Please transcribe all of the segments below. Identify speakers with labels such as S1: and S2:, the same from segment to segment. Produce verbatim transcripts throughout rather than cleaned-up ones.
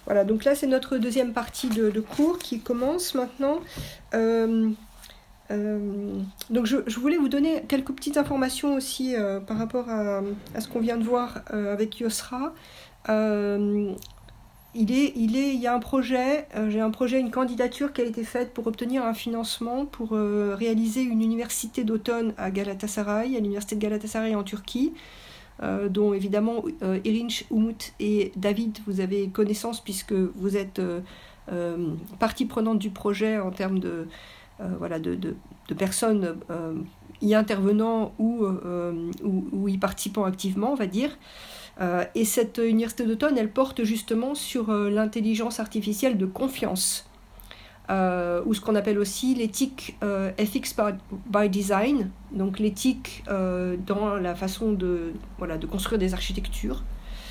S1: Voilà, donc là c'est notre deuxième partie de, de cours qui commence maintenant. Euh, euh, donc je, je voulais vous donner quelques petites informations aussi euh, par rapport à, à ce qu'on vient de voir euh, avec Yosra. Euh, il, est, il, est, il y a un projet, euh, j'ai un projet, une candidature qui a été faite pour obtenir un financement pour euh, réaliser une université d'automne à Galatasaray, à l'université de Galatasaray en Turquie. Euh, dont évidemment euh, Erinç, Umut et David, vous avez connaissance puisque vous êtes euh, euh, partie prenante du projet en termes de, euh, voilà, de, de, de personnes euh, y intervenant ou, euh, ou, ou y participant activement, on va dire. Euh, et cette université d'automne, elle porte justement sur euh, l'intelligence artificielle de confiance. Euh, ou ce qu'on appelle aussi l'éthique euh, ethics by, by design, donc l'éthique euh, dans la façon de, voilà, de construire des architectures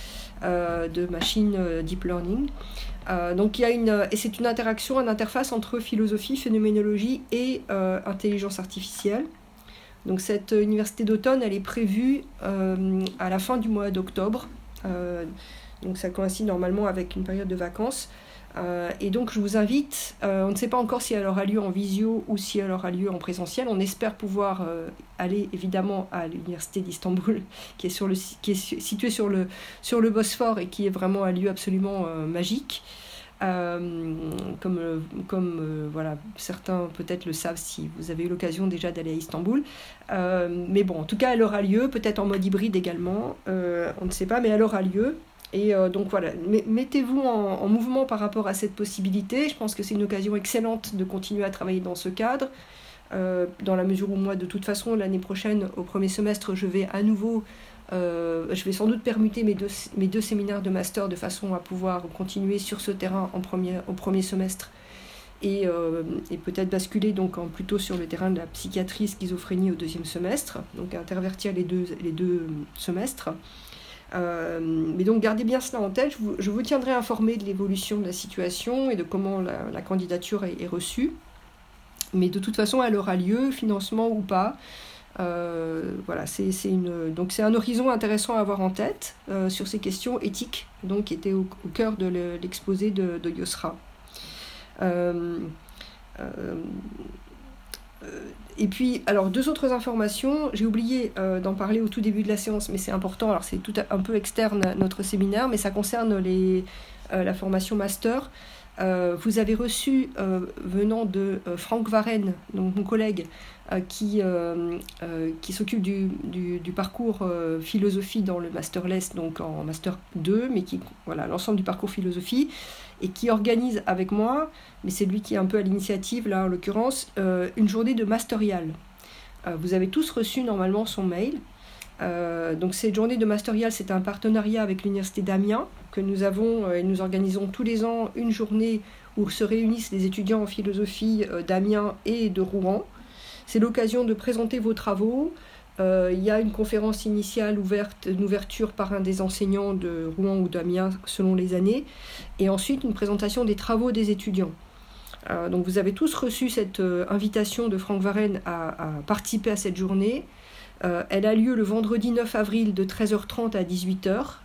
S1: euh, de machine euh, deep learning. Euh, donc il y a une, et c'est une interaction, une interface entre philosophie, phénoménologie et euh, intelligence artificielle. Donc cette université d'automne, elle est prévue euh, à la fin du mois d'octobre, euh, donc ça coïncide normalement avec une période de vacances. Euh, et donc je vous invite, euh, on ne sait pas encore si elle aura lieu en visio ou si elle aura lieu en présentiel. On espère pouvoir euh, aller évidemment à l'université d'Istanbul, qui est, sur le, qui est située sur le, sur le Bosphore et qui est vraiment un lieu absolument euh, magique. Euh, comme euh, comme euh, voilà, certains peut-être le savent si vous avez eu l'occasion déjà d'aller à Istanbul. Euh, mais bon, en tout cas, elle aura lieu, peut-être en mode hybride également, euh, on ne sait pas, mais elle aura lieu. Et euh, donc voilà, mettez-vous en, en mouvement par rapport à cette possibilité. Je pense que c'est une occasion excellente de continuer à travailler dans ce cadre, euh, dans la mesure où moi, de toute façon, l'année prochaine, au premier semestre, je vais à nouveau, euh, je vais sans doute permuter mes deux, mes deux séminaires de master de façon à pouvoir continuer sur ce terrain en premier, au premier semestre et, euh, et peut-être basculer donc en, plutôt sur le terrain de la psychiatrie, schizophrénie au deuxième semestre, donc intervertir les deux, les deux semestres. Euh, mais donc gardez bien cela en tête, je vous, je vous tiendrai informé de l'évolution de la situation et de comment la, la candidature est, est reçue, mais de toute façon elle aura lieu, financement ou pas. Euh, voilà, c'est, c'est, une, donc c'est un horizon intéressant à avoir en tête euh, sur ces questions éthiques, donc, qui étaient au, au cœur de le, l'exposé de, de Yosra. Euh, euh, Et puis, alors, deux autres informations. J'ai oublié euh, d'en parler au tout début de la séance, mais c'est important. Alors, c'est tout un peu externe à notre séminaire, mais ça concerne les, euh, la formation master. Euh, vous avez reçu, euh, venant de euh, Franck Varenne, donc mon collègue, euh, qui, euh, euh, qui s'occupe du, du, du parcours euh, philosophie dans le masterless, donc en master deux, mais qui, voilà, l'ensemble du parcours philosophie, et qui organise avec moi, mais c'est lui qui est un peu à l'initiative, là en l'occurrence, euh, une journée de masterial. Euh, vous avez tous reçu normalement son mail. Euh, donc cette journée de masterial, c'est un partenariat avec l'université d'Amiens, que nous avons, euh, et nous organisons tous les ans une journée où se réunissent les étudiants en philosophie euh, d'Amiens et de Rouen. C'est l'occasion de présenter vos travaux. Euh, il y a une conférence initiale ouverte, une ouverture par un des enseignants de Rouen ou d'Amiens selon les années, et ensuite une présentation des travaux des étudiants. Euh, donc vous avez tous reçu cette euh, invitation de Franck Varenne à, à participer à cette journée. Euh, elle a lieu le vendredi neuf avril de treize heures trente à dix-huit heures.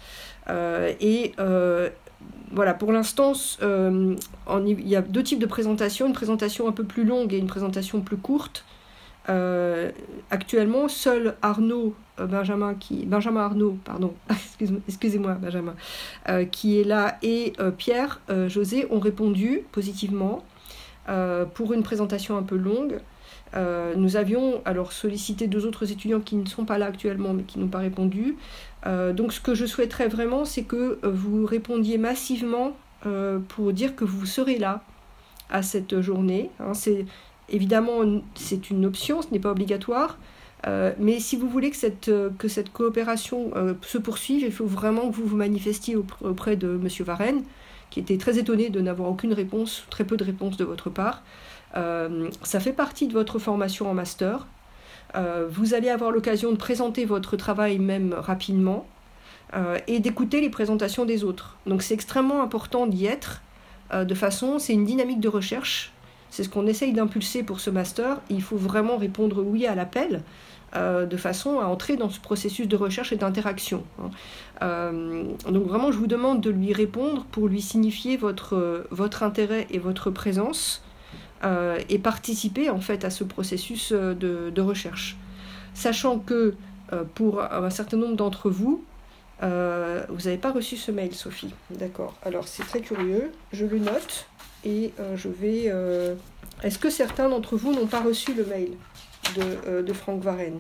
S1: Euh, et euh, voilà, pour l'instant, euh, il y a deux types de présentations, une présentation un peu plus longue et une présentation plus courte. Euh, actuellement, seul Arnaud euh, Benjamin, qui, Benjamin Arnaud, pardon, excuse, excusez-moi Benjamin, euh, qui est là, et euh, Pierre euh, José ont répondu positivement euh, pour une présentation un peu longue. Euh, nous avions alors sollicité deux autres étudiants qui ne sont pas là actuellement, mais qui n'ont pas répondu. Euh, donc ce que je souhaiterais vraiment, c'est que euh, vous répondiez massivement euh, pour dire que vous serez là à cette journée. Hein, c'est Évidemment, c'est une option, ce n'est pas obligatoire, euh, mais si vous voulez que cette, que cette coopération euh, se poursuive, il faut vraiment que vous vous manifestiez auprès de M. Varenne, qui était très étonné de n'avoir aucune réponse, très peu de réponses de votre part. Euh, ça fait partie de votre formation en master. Euh, vous allez avoir l'occasion de présenter votre travail même rapidement euh, et d'écouter les présentations des autres. Donc c'est extrêmement important d'y être, euh, de façon, c'est une dynamique de recherche. C'est ce qu'on essaye d'impulser pour ce master. Il faut vraiment répondre oui à l'appel. euh, de façon à entrer dans ce processus de recherche et d'interaction. Hein. Euh, donc vraiment, je vous demande de lui répondre pour lui signifier votre, votre intérêt et votre présence euh, et participer en fait à ce processus de, de recherche. Sachant que euh, pour un certain nombre d'entre vous, euh, vous n'avez pas reçu ce mail, Sophie. D'accord. Alors c'est très curieux. Je le note et euh, je vais... Euh... Est-ce que certains d'entre vous n'ont pas reçu le mail de, euh, de Franck Varenne?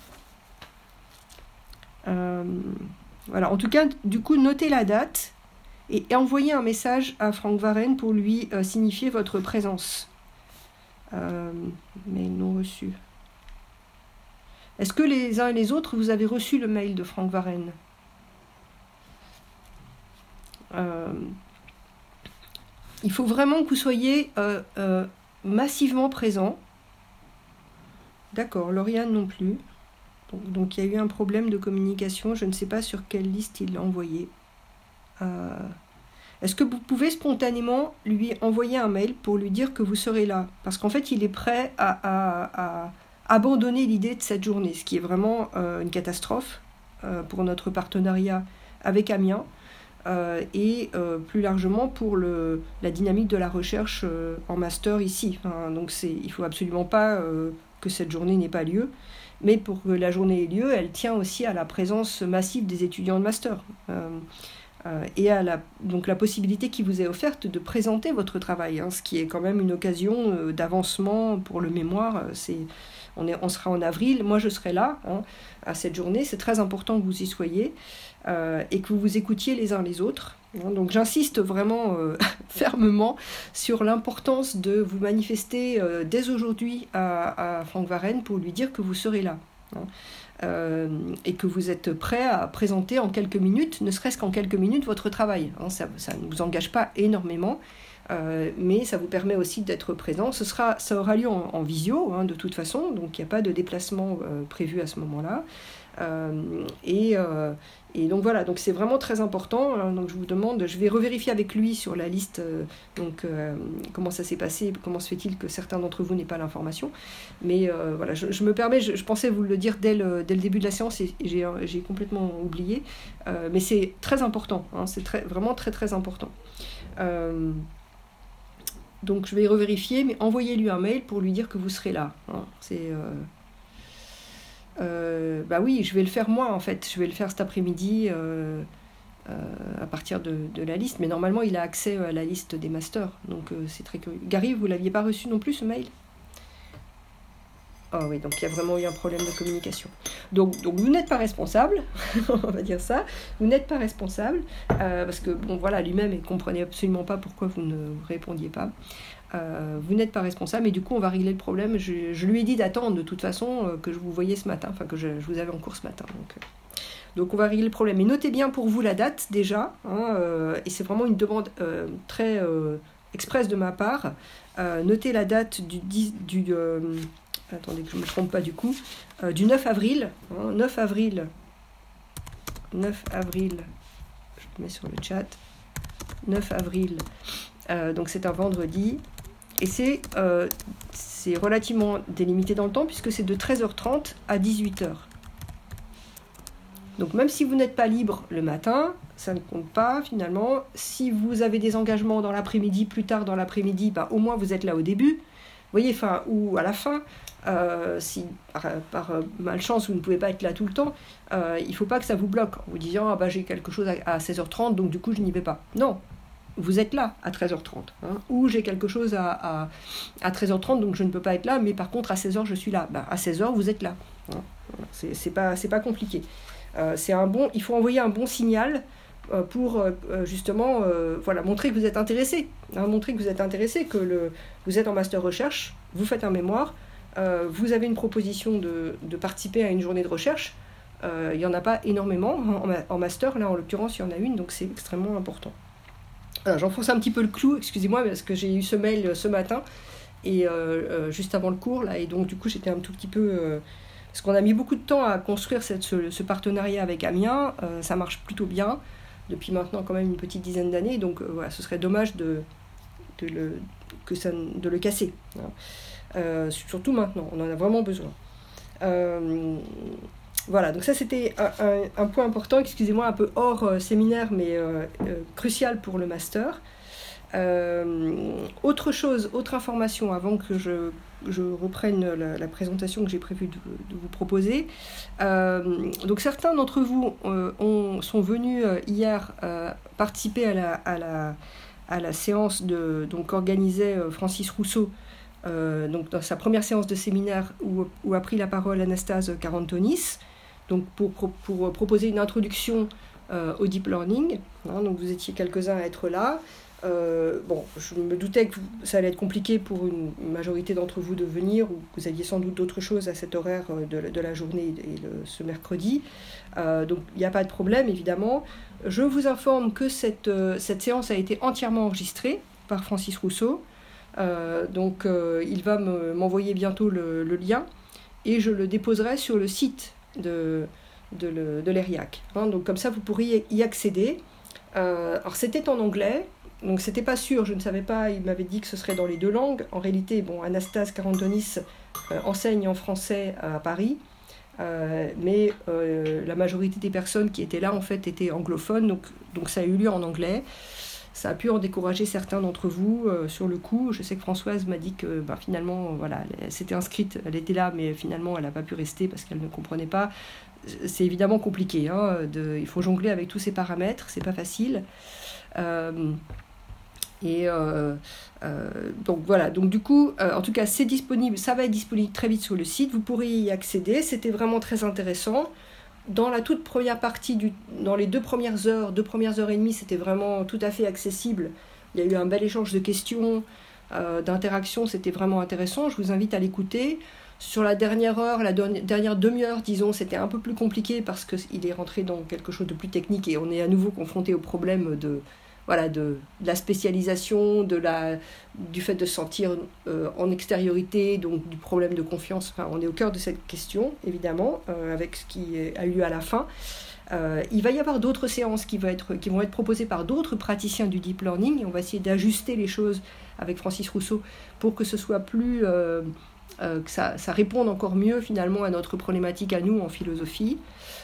S1: euh, Voilà. En tout cas, du coup, notez la date et, et envoyez un message à Franck Varenne pour lui euh, signifier votre présence. Euh, mail non reçu. Est-ce que les uns et les autres, vous avez reçu le mail de Franck Varenne? euh, Il faut vraiment que vous soyez euh, euh, massivement présent. D'accord, Lauriane non plus. Donc, donc il y a eu un problème de communication. Je ne sais pas sur quelle liste il l'a envoyé. Euh, Est-ce que vous pouvez spontanément lui envoyer un mail pour lui dire que vous serez là? Parce qu'en fait, il est prêt à, à, à abandonner l'idée de cette journée, ce qui est vraiment euh, une catastrophe euh, pour notre partenariat avec Amiens euh, et euh, plus largement pour le, la dynamique de la recherche euh, en master ici. Enfin, donc c'est, il ne faut absolument pas euh, que cette journée n'ait pas lieu, mais pour que la journée ait lieu, elle tient aussi à la présence massive des étudiants de master. Euh, Euh, et à la, donc la possibilité qui vous est offerte de présenter votre travail, hein, ce qui est quand même une occasion euh, d'avancement pour le mémoire. C'est, on, est, on sera en avril, moi je serai là hein, à cette journée, c'est très important que vous y soyez euh, et que vous vous écoutiez les uns les autres. Hein, donc j'insiste vraiment euh, fermement sur l'importance de vous manifester euh, dès aujourd'hui à, à Franck Varenne pour lui dire que vous serez là. Hein. Euh, et que vous êtes prêt à présenter en quelques minutes, ne serait-ce qu'en quelques minutes, votre travail. Hein, ça, ça ne vous engage pas énormément, euh, mais ça vous permet aussi d'être présent. Ce sera, ça aura lieu en, en visio, hein, de toute façon, donc il n'y a pas de déplacement euh, prévu à ce moment-là. Euh, et, euh, et donc voilà, donc c'est vraiment très important. Hein, donc je vous demande, je vais revérifier avec lui sur la liste euh, donc, euh, comment ça s'est passé, comment se fait-il que certains d'entre vous n'aient pas l'information. Mais euh, voilà, je, je me permets, je, je pensais vous le dire dès le, dès le début de la séance et j'ai, j'ai complètement oublié. Euh, mais c'est très important, hein, c'est très, vraiment très très important. Euh, donc je vais revérifier, mais envoyez-lui un mail pour lui dire que vous serez là. Hein, c'est... Euh, Euh, bah oui, je vais le faire moi en fait, je vais le faire cet après-midi euh, euh, à partir de, de la liste, mais normalement il a accès à la liste des masters, donc euh, c'est très curieux. Gary, vous l'aviez pas reçu non plus ce mail? Ah oui, donc il y a vraiment eu un problème de communication. Donc, donc vous n'êtes pas responsable, on va dire ça, vous n'êtes pas responsable, euh, parce que bon voilà, lui-même il ne comprenait absolument pas pourquoi vous ne répondiez pas. Euh, vous n'êtes pas responsable, mais du coup on va régler le problème. Je, je lui ai dit d'attendre de toute façon euh, que je vous voyais ce matin, enfin que je, je vous avais en cours ce matin. Donc, euh, donc on va régler le problème. Mais notez bien pour vous la date déjà, hein, euh, et c'est vraiment une demande euh, très euh, express de ma part. Euh, notez la date du... dix, du euh, attendez que je ne me trompe pas du coup, euh, du neuf avril. Hein, neuf avril. neuf avril. Je le mets sur le chat. neuf avril. Euh, donc c'est un vendredi. Et c'est, euh, c'est relativement délimité dans le temps puisque c'est de treize heures trente à dix-huit heures. Donc même si vous n'êtes pas libre le matin, ça ne compte pas finalement. Si vous avez des engagements dans l'après-midi, plus tard dans l'après-midi, bah, au moins vous êtes là au début. Vous voyez, enfin, ou à la fin. Euh, si par, par malchance vous ne pouvez pas être là tout le temps, euh, il ne faut pas que ça vous bloque en vous disant ah, bah, j'ai quelque chose à, à seize heures trente donc du coup je n'y vais pas. Non. Vous êtes là à treize heures trente, hein, ou j'ai quelque chose à, à, à treize heures trente, donc je ne peux pas être là, mais par contre à seize heures je suis là. Ben, à seize heures vous êtes là. Hein. C'est, c'est pas, c'est pas compliqué. Euh, c'est un bon, il faut envoyer un bon signal euh, pour euh, justement euh, voilà, montrer que vous êtes intéressé. Hein, montrer que vous êtes intéressé, que le, vous êtes en master recherche, vous faites un mémoire, euh, vous avez une proposition de, de participer à une journée de recherche. Euh, il n'y en a pas énormément en, en master, là en l'occurrence il y en a une, donc c'est extrêmement important. Alors, j'enfonce un petit peu le clou, excusez-moi, parce que j'ai eu ce mail ce matin, et euh, euh, juste avant le cours, là, et donc du coup j'étais un tout petit peu... Euh, parce qu'on a mis beaucoup de temps à construire cette, ce, ce partenariat avec Amiens, euh, ça marche plutôt bien, depuis maintenant quand même une petite dizaine d'années, donc euh, voilà, ce serait dommage de, de, le, que ça, de le casser. Hein. Euh, surtout maintenant, on en a vraiment besoin. Euh, voilà, donc ça c'était un, un, un point important, excusez-moi, un peu hors euh, séminaire, mais euh, euh, crucial pour le master. Euh, autre chose, autre information avant que je, je reprenne la, la présentation que j'ai prévu de, de vous proposer. Euh, donc certains d'entre vous euh, ont, sont venus euh, hier euh, participer à la, à la, à la séance de, donc, qu'organisait euh, Francis Rousseau, euh, donc dans sa première séance de séminaire où, où a pris la parole Anastase Carantonis, donc pour, pour, pour proposer une introduction euh, au deep learning. Hein, donc vous étiez quelques-uns à être là. Euh, bon, je me doutais que ça allait être compliqué pour une majorité d'entre vous de venir, ou vous aviez sans doute d'autres choses à cet horaire de, de la journée et le, ce mercredi. Euh, donc il n'y a pas de problème, évidemment. Je vous informe que cette, euh, cette séance a été entièrement enregistrée par Francis Rousseau. Euh, donc euh, il va me, m'envoyer bientôt le, le lien et je le déposerai sur le site de, de, le, de l'E R I A C. Hein, donc comme ça, vous pourriez y accéder. Euh, alors c'était en anglais. Donc c'était pas sûr, je ne savais pas, il m'avait dit que ce serait dans les deux langues. En réalité, bon, Anastase Carantonis euh, enseigne en français à Paris, euh, mais euh, la majorité des personnes qui étaient là, en fait, étaient anglophones, donc, donc ça a eu lieu en anglais. Ça a pu en décourager certains d'entre vous euh, sur le coup. Je sais que Françoise m'a dit que bah, finalement, voilà, elle s'était inscrite, elle était là, mais finalement, elle n'a pas pu rester parce qu'elle ne comprenait pas. C'est évidemment compliqué, hein, de, il faut jongler avec tous ces paramètres, c'est pas facile. Euh, Et euh, euh, donc voilà, donc du coup, euh, en tout cas, c'est disponible, ça va être disponible très vite sur le site, vous pourrez y accéder, c'était vraiment très intéressant. Dans la toute première partie, du, dans les deux premières heures, deux premières heures et demie, c'était vraiment tout à fait accessible. Il y a eu un bel échange de questions, euh, d'interactions, c'était vraiment intéressant, je vous invite à l'écouter. Sur la dernière heure, la dernière demi-heure, disons, c'était un peu plus compliqué parce qu'il est rentré dans quelque chose de plus technique et on est à nouveau confronté au problème de... Voilà, de, de la spécialisation, de la, du fait de se sentir euh, en extériorité, donc du problème de confiance. Enfin, on est au cœur de cette question, évidemment, euh, avec ce qui est, a eu lieu à la fin. Euh, il va y avoir d'autres séances qui vont, être, qui vont être proposées par d'autres praticiens du deep learning. Et on va essayer d'ajuster les choses avec Francis Rousseau pour que ce soit plus... Euh, euh, que ça, ça réponde encore mieux, finalement, à notre problématique à nous en philosophie.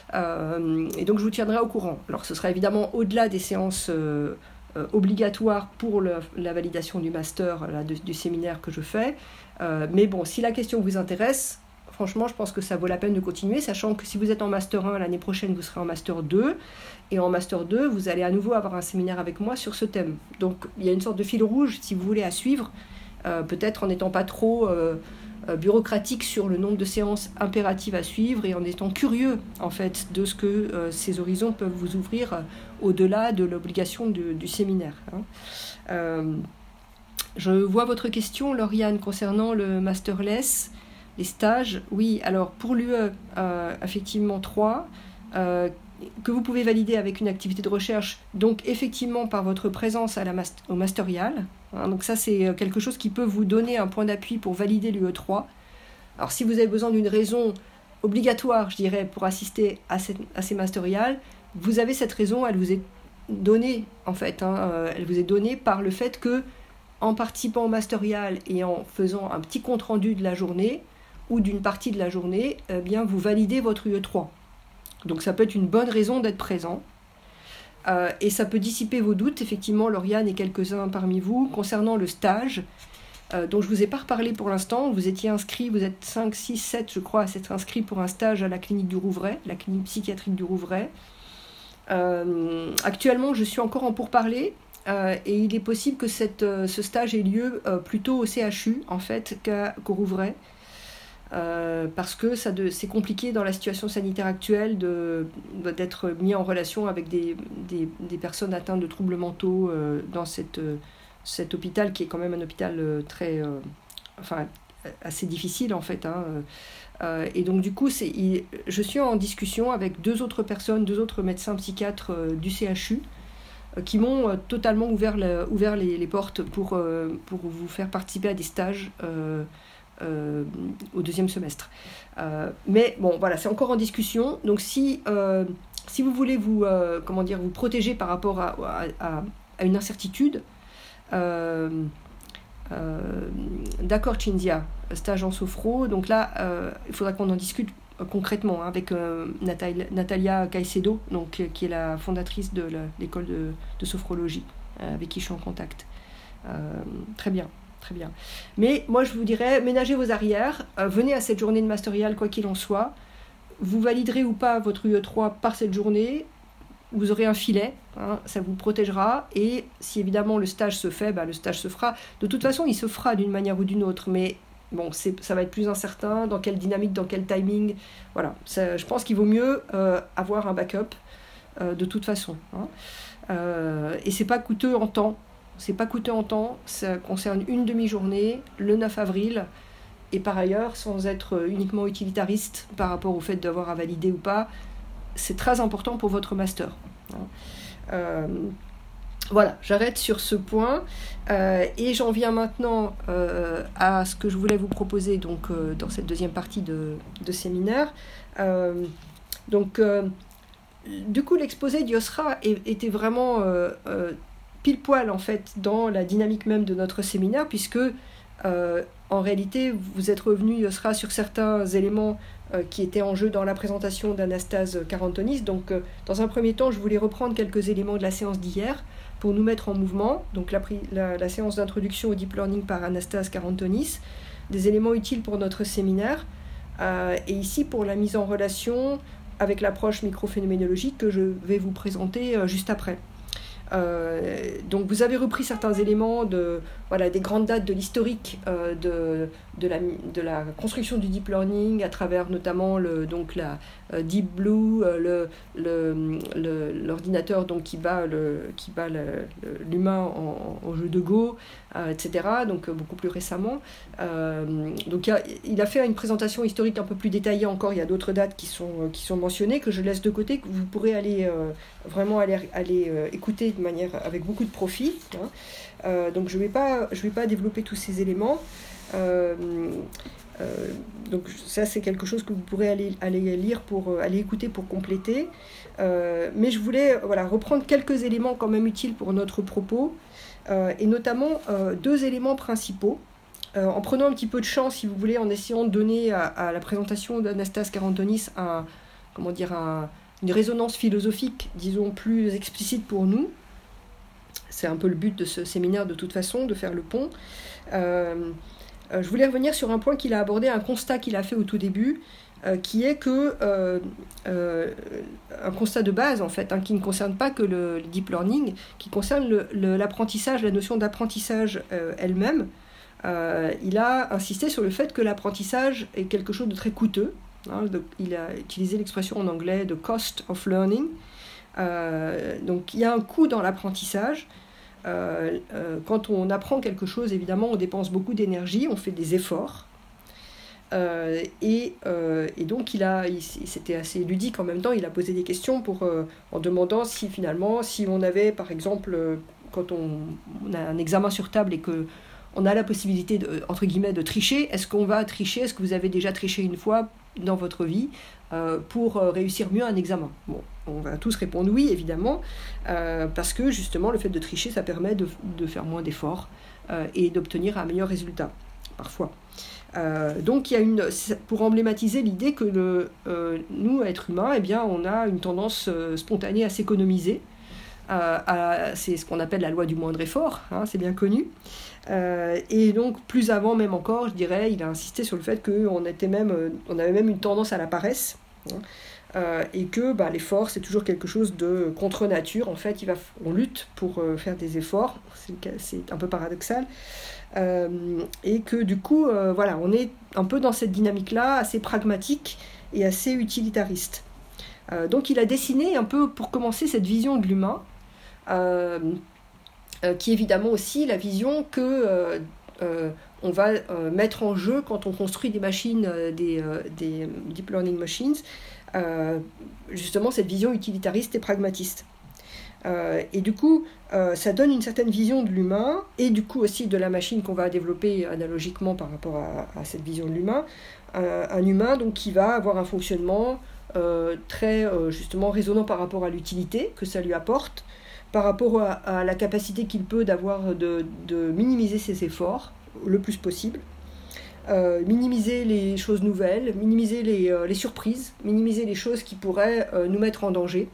S1: Euh, et donc, je vous tiendrai au courant. Alors, ce sera évidemment au-delà des séances... Euh, Euh, obligatoire pour le, la validation du master, là, de, du séminaire que je fais. Euh, mais bon, si la question vous intéresse, franchement, je pense que ça vaut la peine de continuer, sachant que si vous êtes en master un, l'année prochaine, vous serez en master deux. Et en master deux, vous allez à nouveau avoir un séminaire avec moi sur ce thème. Donc, il y a une sorte de fil rouge, si vous voulez, à suivre, euh, peut-être en n'étant pas trop... Euh, bureaucratique sur le nombre de séances impératives à suivre et en étant curieux en fait de ce que euh, ces horizons peuvent vous ouvrir euh, au-delà de l'obligation de, du séminaire. Hein. Euh, je vois votre question, Lauriane, concernant le masterless, les stages. Oui, alors pour l'U E, euh, effectivement trois, euh, que vous pouvez valider avec une activité de recherche, donc effectivement par votre présence à la mas- au masterial. Hein, donc ça, c'est quelque chose qui peut vous donner un point d'appui pour valider l'U E trois. Alors si vous avez besoin d'une raison obligatoire, je dirais, pour assister à, cette, à ces masterials, vous avez cette raison, elle vous est donnée, en fait. Hein, euh, elle vous est donnée par le fait que, en participant au masterial et en faisant un petit compte-rendu de la journée, ou d'une partie de la journée, eh bien, vous validez votre U E trois. Donc ça peut être une bonne raison d'être présent. Euh, et ça peut dissiper vos doutes, effectivement, Lauriane et quelques-uns parmi vous, concernant le stage, euh, dont je ne vous ai pas reparlé pour l'instant. Vous étiez inscrits, vous êtes cinq, six, sept, je crois, à s'être inscrits pour un stage à la clinique du Rouvray, la clinique psychiatrique du Rouvray. Euh, actuellement, je suis encore en pourparlers, euh, et il est possible que cette, euh, ce stage ait lieu euh, plutôt au C H U, en fait, qu'à, qu'au Rouvray. Euh, parce que ça de, c'est compliqué dans la situation sanitaire actuelle de, d'être mis en relation avec des, des, des personnes atteintes de troubles mentaux euh, dans cette, euh, cet hôpital qui est quand même un hôpital euh, très, euh, enfin, assez difficile en fait. Hein. Euh, et donc du coup, c'est, il, je suis en discussion avec deux autres personnes, deux autres médecins psychiatres euh, du C H U euh, qui m'ont euh, totalement ouvert, le, ouvert les, les portes pour, euh, pour vous faire participer à des stages euh, Euh, au deuxième semestre. Euh, mais bon, voilà, c'est encore en discussion. Donc si, euh, si vous voulez vous, euh, comment dire, vous protéger par rapport à, à, à une incertitude, euh, Euh, d'accord, Cinzia, stage en sophro. Donc là, euh, il faudra qu'on en discute concrètement hein, avec euh, Natalia, Natalia Caicedo, donc, euh, qui est la fondatrice de la, l'école de, de sophrologie, euh, avec qui je suis en contact. Euh, très bien, très bien. Mais moi, je vous dirais, ménagez vos arrières, euh, venez à cette journée de Masterial, quoi qu'il en soit. Vous validerez ou pas votre U E trois par cette journée, vous aurez un filet, hein, ça vous protégera, et si évidemment le stage se fait, bah, le stage se fera. De toute façon, il se fera d'une manière ou d'une autre, mais bon, c'est, ça va être plus incertain, dans quelle dynamique, dans quel timing. Voilà, ça, je pense qu'il vaut mieux euh, avoir un backup euh, de toute façon. Hein. Euh, et c'est pas coûteux en temps, c'est pas coûteux en temps, ça concerne une demi-journée, le neuf avril, et par ailleurs, sans être uniquement utilitariste par rapport au fait d'avoir à valider ou pas, c'est très important pour votre master. Euh, voilà, j'arrête sur ce point euh, et j'en viens maintenant euh, à ce que je voulais vous proposer donc, euh, dans cette deuxième partie de, de séminaire. Euh, donc, euh, du coup, l'exposé d'Yosra était vraiment euh, euh, pile poil en fait dans la dynamique même de notre séminaire, puisque euh, en réalité, vous êtes revenu, Yosra, sur certains éléments euh, qui étaient en jeu dans la présentation d'Anastase Carantonis. Donc, euh, dans un premier temps, je voulais reprendre quelques éléments de la séance d'hier pour nous mettre en mouvement. Donc, la, la, la séance d'introduction au deep learning par Anastase Carantonis, des éléments utiles pour notre séminaire, euh, et ici pour la mise en relation avec l'approche microphénoménologique que je vais vous présenter euh, juste après. Euh, donc vous avez repris certains éléments de, voilà, des grandes dates de l'historique euh, de, de, la, de la construction du deep learning à travers notamment le, donc la euh, Deep Blue, euh, le, le, le, l'ordinateur donc, qui bat, le, qui bat le, le, l'humain en, en jeu de Go, euh, et cetera. Donc euh, beaucoup plus récemment. Euh, donc il a, il a fait une présentation historique un peu plus détaillée encore. Il y a d'autres dates qui sont, qui sont mentionnées que je laisse de côté, que vous pourrez aller euh, vraiment aller, aller euh, écouter de manière avec beaucoup de profit. Hein. Euh, donc je ne vais pas, je vais pas développer tous ces éléments. Euh, euh, donc ça c'est quelque chose que vous pourrez aller, aller lire pour euh, aller écouter pour compléter. Euh, mais je voulais voilà, reprendre quelques éléments quand même utiles pour notre propos, euh, et notamment euh, deux éléments principaux. Euh, en prenant un petit peu de chance, si vous voulez, en essayant de donner à, à la présentation d'Anastase Carantonis un, comment dire, un, une résonance philosophique, disons, plus explicite pour nous. C'est un peu le but de ce séminaire de toute façon, de faire le pont. Euh, euh, je voulais revenir sur un point qu'il a abordé, un constat qu'il a fait au tout début, euh, qui est que, euh, euh, un constat de base en fait, hein, qui ne concerne pas que le, le deep learning, qui concerne le, le, l'apprentissage, la notion d'apprentissage euh, elle-même. Euh, il a insisté sur le fait que l'apprentissage est quelque chose de très coûteux. Hein, de, il a utilisé l'expression en anglais de cost of learning. Euh, donc il y a un coût dans l'apprentissage. Euh, euh, quand on apprend quelque chose, évidemment, on dépense beaucoup d'énergie, on fait des efforts. Euh, et, euh, et donc, il a, il, c'était assez ludique en même temps, il a posé des questions pour, euh, en demandant si finalement, si on avait, par exemple, euh, quand on, on a un examen sur table et qu'on a la possibilité, de, entre guillemets, de tricher, est-ce qu'on va tricher? Est-ce que vous avez déjà triché une fois dans votre vie euh, pour euh, réussir mieux un examen? Bon, on va tous répondre oui, évidemment, euh, parce que justement, le fait de tricher, ça permet de, de faire moins d'efforts euh, et d'obtenir un meilleur résultat, parfois. Euh, donc, il y a une, pour emblématiser l'idée que le, euh, nous, êtres humains, eh bien, on a une tendance euh, spontanée à s'économiser. Euh, à, c'est ce qu'on appelle la loi du moindre effort, hein, c'est bien connu. Euh, et donc, plus avant même encore, je dirais, il a insisté sur le fait qu'on était même, on avait même une tendance à la paresse. Hein. Euh, et que bah, l'effort, c'est toujours quelque chose de contre nature. En fait, il va, on lutte pour euh, faire des efforts. C'est, c'est un peu paradoxal. Euh, et que du coup, euh, voilà, on est un peu dans cette dynamique-là, assez pragmatique et assez utilitariste. Euh, donc, il a dessiné un peu, pour commencer, cette vision de l'humain, euh, euh, qui est évidemment aussi la vision que euh, euh, on va euh, mettre en jeu quand on construit des machines, euh, des, euh, des deep learning machines. Euh, justement cette vision utilitariste et pragmatiste. Euh, et du coup, euh, ça donne une certaine vision de l'humain et du coup aussi de la machine qu'on va développer analogiquement par rapport à, à cette vision de l'humain. Euh, un humain donc, qui va avoir un fonctionnement euh, très euh, justement résonnant par rapport à l'utilité que ça lui apporte, par rapport à, à la capacité qu'il peut d'avoir de, de minimiser ses efforts le plus possible. Euh, minimiser les choses nouvelles, minimiser les, euh, les surprises, minimiser les choses qui pourraient euh, nous mettre en danger.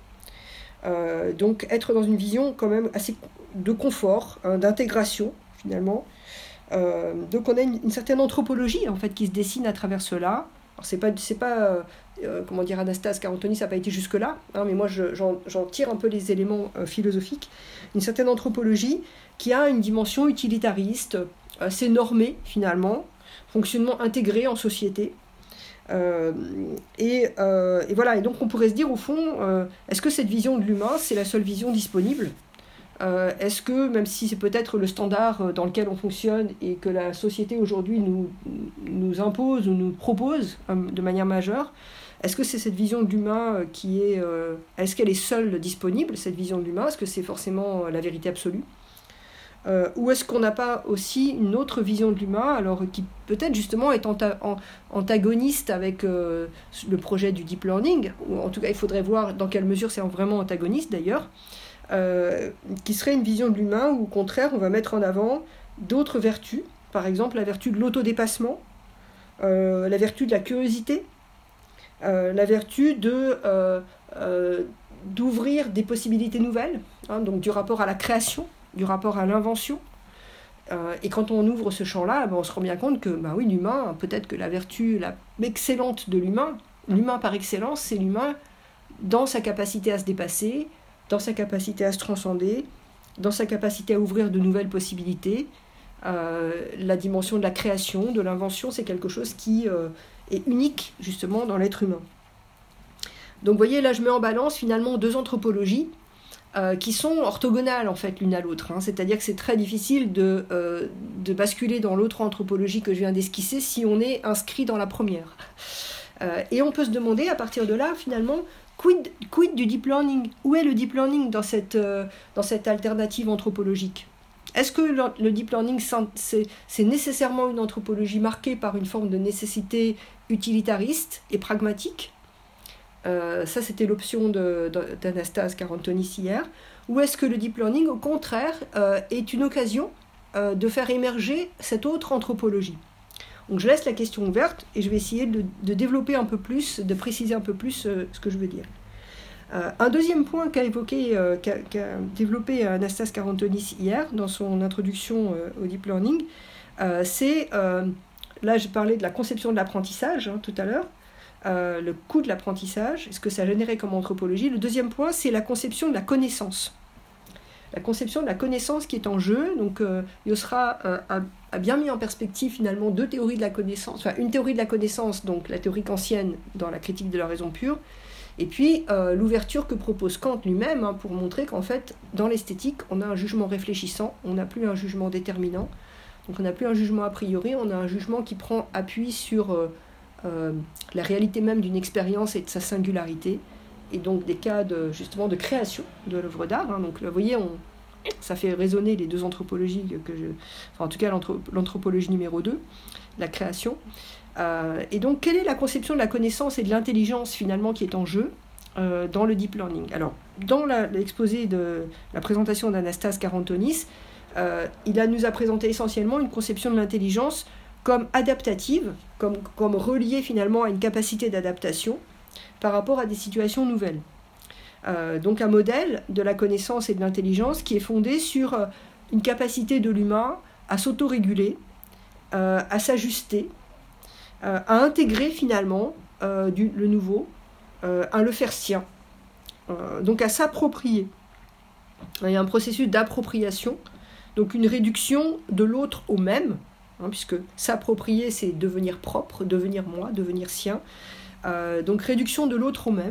S1: Euh, donc être dans une vision quand même assez de confort, hein, d'intégration finalement. Euh, donc on a une, une certaine anthropologie en fait qui se dessine à travers cela. Alors c'est pas, c'est pas euh, comment dire, Anastase Carantoni, ça n'a pas été jusque là, hein, mais moi je, j'en, j'en tire un peu les éléments euh, philosophiques. Une certaine anthropologie qui a une dimension utilitariste, assez normée finalement, fonctionnement intégré en société. Euh, et, euh, et voilà, et donc on pourrait se dire au fond, euh, est-ce que cette vision de l'humain, c'est la seule vision disponible ? euh, Est-ce que, même si c'est peut-être le standard dans lequel on fonctionne et que la société aujourd'hui nous, nous impose ou nous propose euh, de manière majeure, est-ce que c'est cette vision de l'humain qui est... Euh, est-ce qu'elle est seule disponible, cette vision de l'humain ? Est-ce que c'est forcément la vérité absolue ? Euh, ou est-ce qu'on n'a pas aussi une autre vision de l'humain, alors qui peut-être justement est anta- en, antagoniste avec euh, le projet du deep learning, ou en tout cas il faudrait voir dans quelle mesure c'est vraiment antagoniste d'ailleurs, euh, qui serait une vision de l'humain où au contraire on va mettre en avant d'autres vertus, par exemple la vertu de l'autodépassement, euh, la vertu de la curiosité, euh, la vertu de, euh, euh, d'ouvrir des possibilités nouvelles, hein, donc du rapport à la création, du rapport à l'invention. Euh, et quand on ouvre ce champ-là, ben on se rend bien compte que ben oui, l'humain, peut-être que la vertu la excellente de l'humain, l'humain par excellence, c'est l'humain dans sa capacité à se dépasser, dans sa capacité à se transcender, dans sa capacité à ouvrir de nouvelles possibilités. Euh, la dimension de la création, de l'invention, c'est quelque chose qui euh, est unique justement dans l'être humain. Donc vous voyez, là je mets en balance finalement deux anthropologies Euh, qui sont orthogonales en fait l'une à l'autre, hein. C'est-à-dire que c'est très difficile de, euh, de basculer dans l'autre anthropologie que je viens d'esquisser si on est inscrit dans la première. Euh, et on peut se demander à partir de là finalement quid, quid du deep learning ? Où est le deep learning dans cette, euh, dans cette alternative anthropologique ? Est-ce que le, le deep learning c'est, c'est nécessairement une anthropologie marquée par une forme de nécessité utilitariste et pragmatique ? Euh, ça, c'était l'option de, de, d'Anastase Carantonis hier. Ou est-ce que le deep learning, au contraire, euh, est une occasion euh, de faire émerger cette autre anthropologie ? Donc, je laisse la question ouverte et je vais essayer de, de développer un peu plus, de préciser un peu plus euh, ce que je veux dire. Euh, un deuxième point qu'a évoqué, euh, qu'a, qu'a développé Anastase Carantonis hier dans son introduction euh, au deep learning, euh, c'est, euh, là, je parlais de la conception de l'apprentissage hein, tout à l'heure. Euh, le coût de l'apprentissage, ce que ça générait comme anthropologie. Le deuxième point, c'est la conception de la connaissance. La conception de la connaissance qui est en jeu. Donc, euh, Yosra euh, a, a bien mis en perspective finalement deux théories de la connaissance. Enfin, une théorie de la connaissance, donc la théorie kantienne dans la critique de la raison pure, et puis euh, l'ouverture que propose Kant lui-même hein, pour montrer qu'en fait, dans l'esthétique, on a un jugement réfléchissant, on n'a plus un jugement déterminant. Donc, on n'a plus un jugement a priori, on a un jugement qui prend appui sur euh, Euh, la réalité même d'une expérience et de sa singularité, et donc des cas de, justement de création de l'œuvre d'art. Hein. Donc vous voyez, on, ça fait résonner les deux anthropologies, que je, enfin, en tout cas l'anthro, l'anthropologie numéro deux, la création. Euh, et donc quelle est la conception de la connaissance et de l'intelligence finalement qui est en jeu euh, dans le deep learning ? Alors, dans la, l'exposé de la présentation d'Anastase Carantonis, euh, il a, nous a présenté essentiellement une conception de l'intelligence comme adaptative, comme, comme reliée finalement à une capacité d'adaptation par rapport à des situations nouvelles. Euh, donc un modèle de la connaissance et de l'intelligence qui est fondé sur euh, une capacité de l'humain à s'autoréguler, euh, à s'ajuster, euh, à intégrer finalement euh, du, le nouveau, euh, à le faire sien, euh, donc à s'approprier. Il y a un processus d'appropriation, donc une réduction de l'autre au même, Hein, puisque s'approprier, c'est devenir propre, devenir moi, devenir sien. Euh, donc réduction de l'autre au même.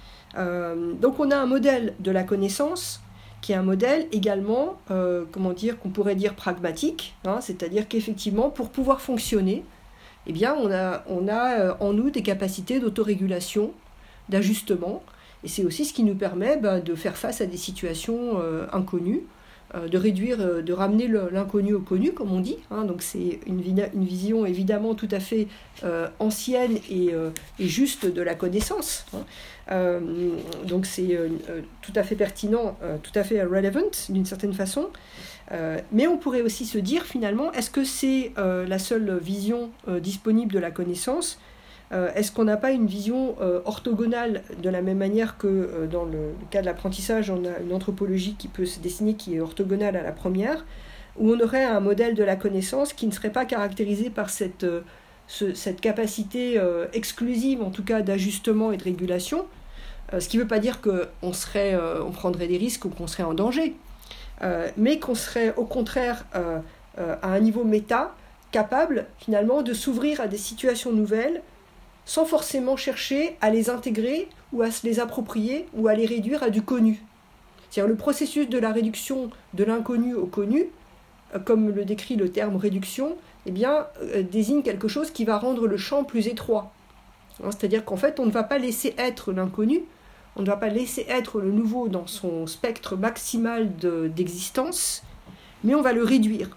S1: Euh, donc on a un modèle de la connaissance qui est un modèle également, euh, comment dire, qu'on pourrait dire pragmatique, hein, c'est-à-dire qu'effectivement, pour pouvoir fonctionner, eh bien, on a, on a en nous des capacités d'autorégulation, d'ajustement, et c'est aussi ce qui nous permet ben, de faire face à des situations euh, inconnues, de réduire, de ramener l'inconnu au connu, comme on dit. Hein, donc c'est une, une vision évidemment tout à fait euh, ancienne et, euh, et juste de la connaissance. Hein. Euh, donc c'est euh, tout à fait pertinent, euh, tout à fait relevant d'une certaine façon. Euh, mais on pourrait aussi se dire finalement, est-ce que c'est euh, la seule vision euh, disponible de la connaissance ? euh, Est-ce qu'on n'a pas une vision euh, orthogonale de la même manière que euh, dans le, le cas de l'apprentissage, on a une anthropologie qui peut se dessiner qui est orthogonale à la première, où on aurait un modèle de la connaissance qui ne serait pas caractérisé par cette, euh, ce, cette capacité euh, exclusive, en tout cas d'ajustement et de régulation, euh, ce qui ne veut pas dire qu'on serait, euh, on prendrait des risques ou qu'on serait en danger. Euh, mais qu'on serait au contraire euh, euh, à un niveau méta, capable finalement de s'ouvrir à des situations nouvelles sans forcément chercher à les intégrer ou à se les approprier ou à les réduire à du connu. C'est-à-dire le processus de la réduction de l'inconnu au connu, euh, comme le décrit le terme réduction, eh bien, euh, désigne quelque chose qui va rendre le champ plus étroit. Hein, c'est-à-dire qu'en fait, on ne va pas laisser être l'inconnu, on ne va pas laisser être le nouveau dans son spectre maximal de, d'existence, mais on va le réduire.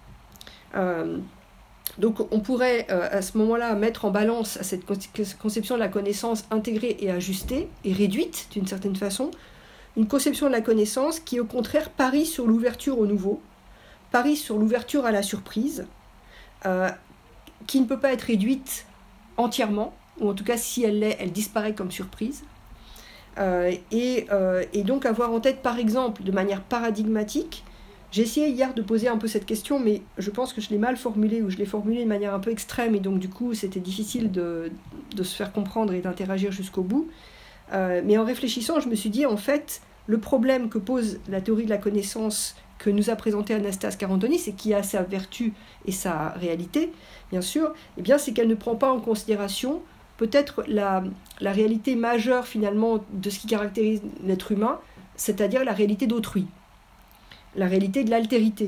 S1: Euh, donc on pourrait euh, à ce moment-là mettre en balance à cette conception de la connaissance intégrée et ajustée, et réduite d'une certaine façon, une conception de la connaissance qui au contraire parie sur l'ouverture au nouveau, parie sur l'ouverture à la surprise, euh, qui ne peut pas être réduite entièrement, ou en tout cas si elle l'est, elle disparaît comme surprise. Euh, et, euh, et donc avoir en tête, par exemple, de manière paradigmatique, j'ai essayé hier de poser un peu cette question, mais je pense que je l'ai mal formulée, ou je l'ai formulée de manière un peu extrême, et donc du coup c'était difficile de, de se faire comprendre et d'interagir jusqu'au bout. Euh, mais en réfléchissant, je me suis dit, en fait, le problème que pose la théorie de la connaissance que nous a présenté Anastase Carantonis, et qui a sa vertu et sa réalité, bien sûr, eh bien, c'est qu'elle ne prend pas en considération peut-être la, la réalité majeure finalement de ce qui caractérise l'être humain, c'est-à-dire la réalité d'autrui, la réalité de l'altérité.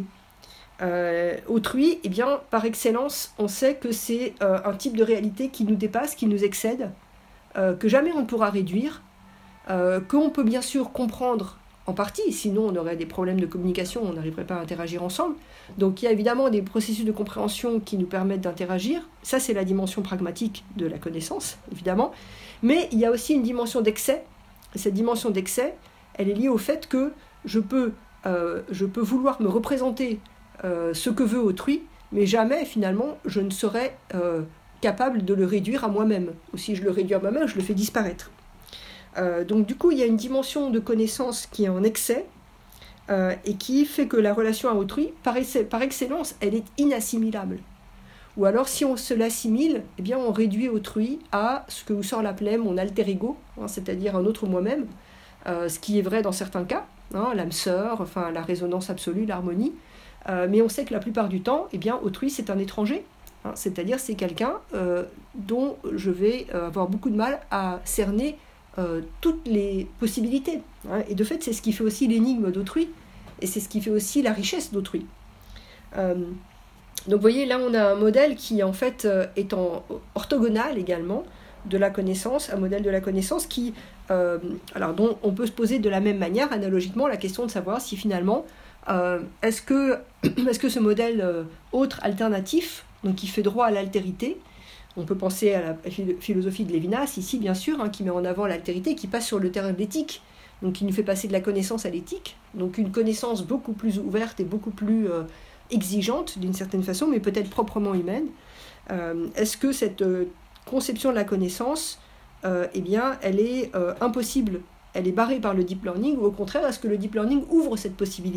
S1: Euh, autrui, eh bien, par excellence, on sait que c'est euh, un type de réalité qui nous dépasse, qui nous excède, euh, que jamais on ne pourra réduire, euh, qu'on peut bien sûr comprendre en partie, sinon on aurait des problèmes de communication, on n'arriverait pas à interagir ensemble. Donc il y a évidemment des processus de compréhension qui nous permettent d'interagir. Ça, c'est la dimension pragmatique de la connaissance, évidemment. Mais il y a aussi une dimension d'excès. Et cette dimension d'excès, elle est liée au fait que je peux, euh, je peux vouloir me représenter euh, ce que veut autrui, mais jamais, finalement, je ne serai euh, capable de le réduire à moi-même. Ou si je le réduis à moi-même, je le fais disparaître. Euh, donc du coup, il y a une dimension de connaissance qui est en excès euh, et qui fait que la relation à autrui, par, par excellence, elle est inassimilable. Ou alors, si on se l'assimile, eh bien, on réduit autrui à ce que Husserl appelait mon alter ego, hein, c'est-à-dire un autre moi-même, euh, ce qui est vrai dans certains cas, hein, l'âme sœur, enfin, la résonance absolue, l'harmonie. Euh, mais on sait que la plupart du temps, eh bien, autrui, c'est un étranger. Hein, c'est-à-dire, c'est quelqu'un euh, dont je vais euh, avoir beaucoup de mal à cerner Euh, toutes les possibilités. Hein. Et de fait, c'est ce qui fait aussi l'énigme d'autrui, et c'est ce qui fait aussi la richesse d'autrui. Euh, donc vous voyez, là on a un modèle qui en fait euh, est en orthogonal également de la connaissance, un modèle de la connaissance qui, euh, alors, dont on peut se poser de la même manière, analogiquement, la question de savoir si finalement, euh, est-ce que, est-ce que ce modèle euh, autre, alternatif, donc qui fait droit à l'altérité, on peut penser à la philosophie de Lévinas, ici bien sûr, hein, qui met en avant l'altérité, qui passe sur le terrain de l'éthique, donc qui nous fait passer de la connaissance à l'éthique, donc une connaissance beaucoup plus ouverte et beaucoup plus euh, exigeante d'une certaine façon, mais peut-être proprement humaine. Euh, est-ce que cette euh, conception de la connaissance, euh, eh bien, elle est euh, impossible, elle est barrée par le deep learning, ou au contraire, est-ce que le deep learning ouvre cette possibilité ?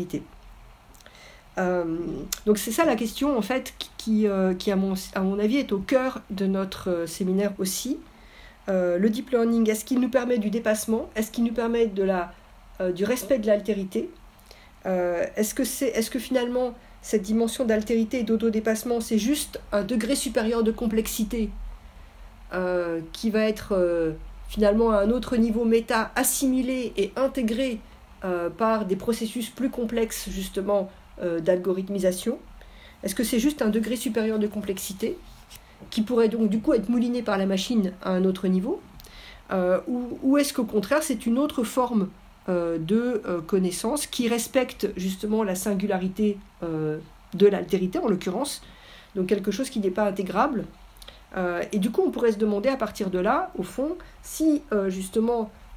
S1: Euh, donc c'est ça la question en fait qui, euh, qui à, mon, à mon avis est au cœur de notre euh, séminaire aussi. Euh, le deep learning, est-ce qu'il nous permet du dépassement ? Est-ce qu'il nous permet de la, euh, du respect de l'altérité ? euh, est-ce, que c'est, est-ce que finalement cette dimension d'altérité et d'autodépassement c'est juste un degré supérieur de complexité euh, qui va être euh, finalement à un autre niveau méta assimilé et intégré euh, par des processus plus complexes justement d'algorithmisation? Est-ce que c'est juste un degré supérieur de complexité qui pourrait donc du coup être mouliné par la machine à un autre niveau euh, ou, ou est-ce qu'au contraire c'est une autre forme euh, de euh, connaissance qui respecte justement la singularité euh, de l'altérité en l'occurrence, donc quelque chose qui n'est pas intégrable euh, et du coup on pourrait se demander à partir de là au fond si euh, justement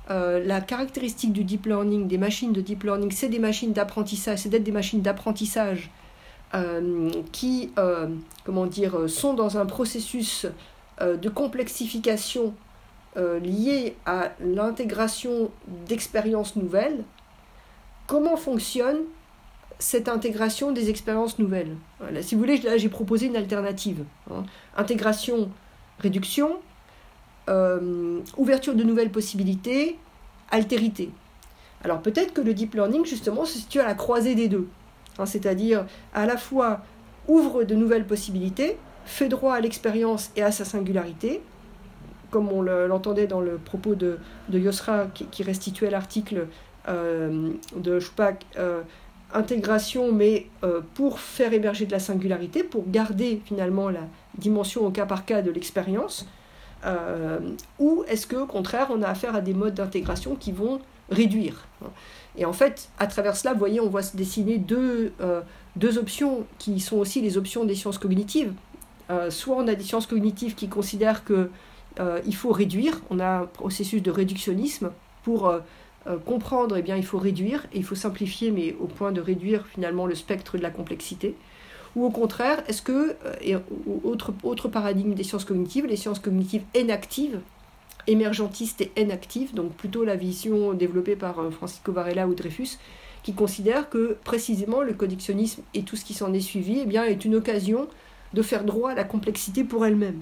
S1: euh, la caractéristique du deep learning, des machines de deep learning, c'est des machines d'apprentissage, c'est d'être des machines d'apprentissage euh, qui, euh, comment dire, sont dans un processus euh, de complexification euh, lié à l'intégration d'expériences nouvelles. Comment fonctionne cette intégration des expériences nouvelles? Voilà, si vous voulez, là j'ai proposé une alternative. Hein. Intégration, réduction, euh, ouverture de nouvelles possibilités, altérité. Alors peut-être que le deep learning, justement, se situe à la croisée des deux. Hein, c'est-à-dire, à la fois ouvre de nouvelles possibilités, fait droit à l'expérience et à sa singularité, comme on le, l'entendait dans le propos de, de Yosra, qui, qui restituait l'article euh, de Schuppak, euh, intégration, mais euh, pour faire émerger de la singularité, pour garder finalement la dimension au cas par cas de l'expérience, euh, ou est-ce qu'au contraire, on a affaire à des modes d'intégration qui vont réduire. Et en fait, à travers cela, vous voyez, on voit se dessiner deux, euh, deux options qui sont aussi les options des sciences cognitives. Euh, soit on a des sciences cognitives qui considèrent qu'il euh, faut réduire, on a un processus de réductionnisme pour euh, euh, comprendre, eh bien, il faut réduire, et il faut simplifier, mais au point de réduire finalement le spectre de la complexité. Ou au contraire, est-ce que, euh, et autre, autre paradigme des sciences cognitives, les sciences cognitives N-actives, émergentistes et N-actives, donc plutôt la vision développée par euh, Francisco Varela ou Dreyfus, qui considère que précisément le connexionnisme et tout ce qui s'en est suivi, eh bien, est une occasion de faire droit à la complexité pour elle-même.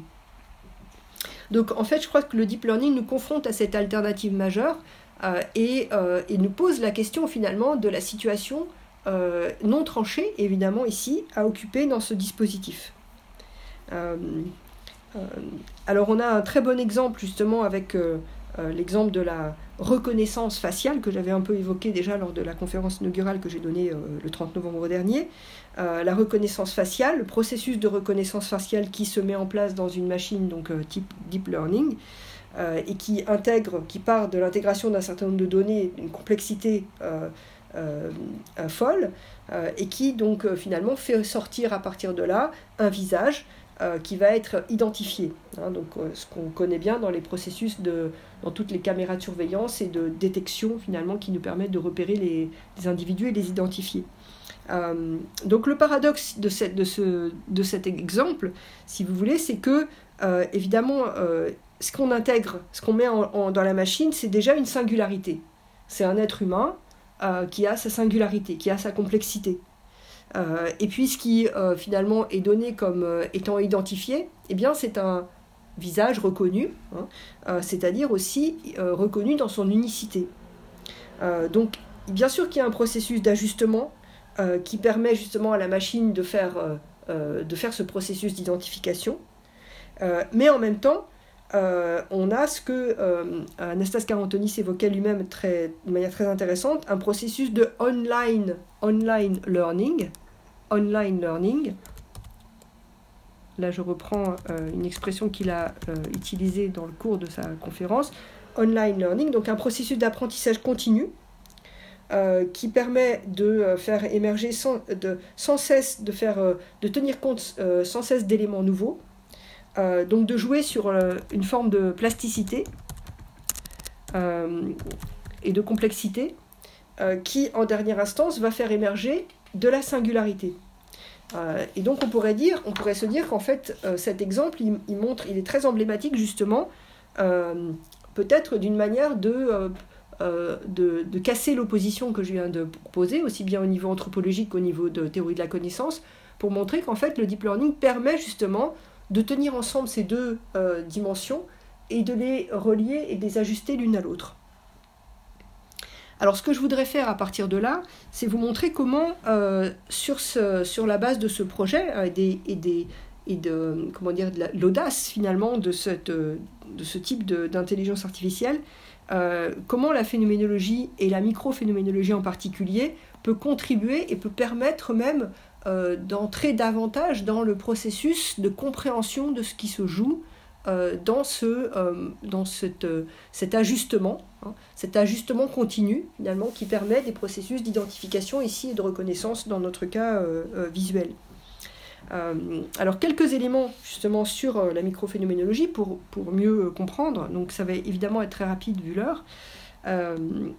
S1: Donc en fait, je crois que le deep learning nous confronte à cette alternative majeure euh, et, euh, et nous pose la question finalement de la situation euh, non tranchée, évidemment ici, à occuper dans ce dispositif. Euh, euh, alors on a un très bon exemple justement avec euh, euh, l'exemple de la reconnaissance faciale que j'avais un peu évoqué déjà lors de la conférence inaugurale que j'ai donnée euh, le trente novembre dernier. Euh, la reconnaissance faciale, le processus de reconnaissance faciale qui se met en place dans une machine donc euh, type deep learning euh, et qui intègre, qui part de l'intégration d'un certain nombre de données, d'une complexité euh, euh, euh, folle euh, et qui donc euh, finalement fait sortir à partir de là un visage euh, qui va être identifié. Hein, donc euh, ce qu'on connaît bien dans les processus de, dans toutes les caméras de surveillance et de détection finalement qui nous permettent de repérer les, les individus et les identifier. Euh, donc le paradoxe de, cette, de, ce, de cet exemple, si vous voulez, c'est que, euh, évidemment, euh, ce qu'on intègre, ce qu'on met en, en, dans la machine, c'est déjà une singularité. C'est un être humain euh, qui a sa singularité, qui a sa complexité. Euh, et puis ce qui, euh, finalement, est donné comme euh, étant identifié, eh bien, c'est un visage reconnu, hein, euh, c'est-à-dire aussi euh, reconnu dans son unicité. Euh, donc, bien sûr qu'il y a un processus d'ajustement Euh, qui permet justement à la machine de faire, euh, euh, de faire ce processus d'identification. Euh, mais en même temps, euh, on a ce que euh, Anastas Karantonis évoquait lui-même très, de manière très intéressante, un processus de online, online learning. Online learning. Là, je reprends euh, une expression qu'il a euh, utilisée dans le cours de sa conférence. Online learning, donc un processus d'apprentissage continu, Euh, qui permet de euh, faire émerger sans, de, sans cesse, de, faire, euh, de tenir compte euh, sans cesse d'éléments nouveaux, euh, donc de jouer sur euh, une forme de plasticité euh, et de complexité euh, qui, en dernière instance, va faire émerger de la singularité. Euh, et donc on pourrait dire, on pourrait se dire qu'en fait, euh, cet exemple, il, il montre, il est très emblématique justement, euh, peut-être d'une manière de... Euh, Euh, de, de casser l'opposition que je viens de proposer, aussi bien au niveau anthropologique qu'au niveau de théorie de la connaissance, pour montrer qu'en fait le deep learning permet justement de tenir ensemble ces deux euh, dimensions et de les relier et de les ajuster l'une à l'autre. Alors ce que je voudrais faire à partir de là, c'est vous montrer comment, euh, sur, ce, sur la base de ce projet euh, et, des, et, des, et de, comment dire, de la, l'audace finalement de, cette, de ce type de, d'intelligence artificielle, Euh, comment la phénoménologie et la microphénoménologie en particulier peut contribuer et peut permettre même euh, d'entrer davantage dans le processus de compréhension de ce qui se joue euh, dans, ce, euh, dans cette, euh, cet ajustement, hein, cet ajustement continu finalement qui permet des processus d'identification ici et de reconnaissance dans notre cas euh, euh, visuel. Euh, alors quelques éléments justement sur euh, la microphénoménologie pour, pour mieux euh, comprendre, donc ça va évidemment être très rapide vu l'heure. Euh,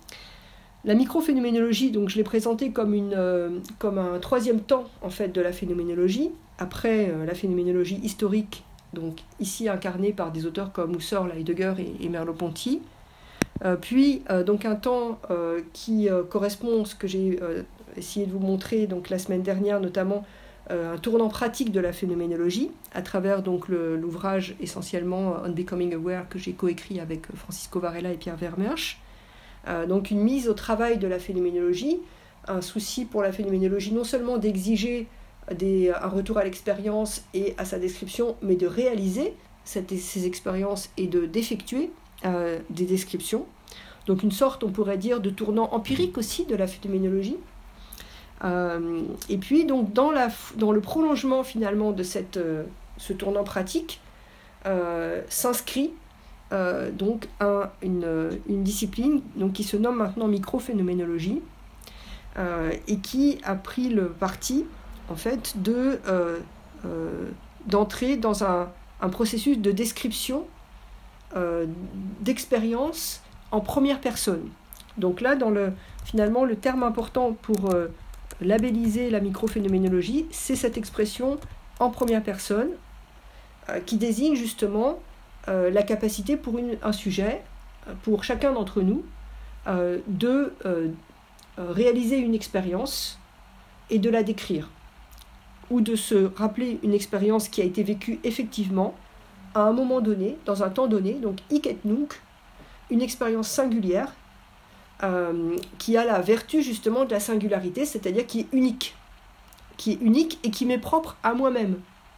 S1: la microphénoménologie, donc je l'ai présentée comme, une, euh, comme un troisième temps en fait, de la phénoménologie, après euh, la phénoménologie historique, donc ici incarnée par des auteurs comme Husserl, Heidegger et, et Merleau-Ponty, euh, puis euh, donc un temps euh, qui euh, correspond à ce que j'ai euh, essayé de vous montrer donc, la semaine dernière, notamment euh, un tournant pratique de la phénoménologie, à travers donc, le, l'ouvrage essentiellement On Becoming Aware que j'ai coécrit avec Francisco Varela et Pierre Vermeersch. Euh, donc une mise au travail de la phénoménologie, un souci pour la phénoménologie non seulement d'exiger des, un retour à l'expérience et à sa description, mais de réaliser cette, ces expériences et de, d'effectuer euh, des descriptions. Donc une sorte, on pourrait dire, de tournant empirique aussi de la phénoménologie. Euh, et puis donc dans, la, dans le prolongement finalement de cette, euh, ce tournant pratique euh, s'inscrit Euh, donc un, une, une discipline donc, qui se nomme maintenant microphénoménologie euh, et qui a pris le parti en fait de, euh, euh, d'entrer dans un, un processus de description euh, d'expérience en première personne. Donc là, dans le, finalement, le terme important pour euh, labelliser la microphénoménologie, c'est cette expression en première personne euh, qui désigne justement Euh, la capacité pour une, un sujet, pour chacun d'entre nous, euh, de euh, réaliser une expérience et de la décrire, ou de se rappeler une expérience qui a été vécue effectivement à un moment donné, dans un temps donné, donc hic et nunc, une expérience singulière euh, qui a la vertu justement de la singularité, c'est-à-dire qui est unique, qui est unique et qui m'est propre à moi-même.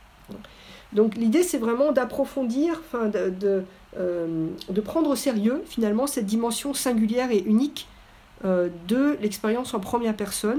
S1: Donc l'idée, c'est vraiment d'approfondir, enfin, de, de, euh, de prendre au sérieux, finalement, cette dimension singulière et unique euh, de l'expérience en première personne,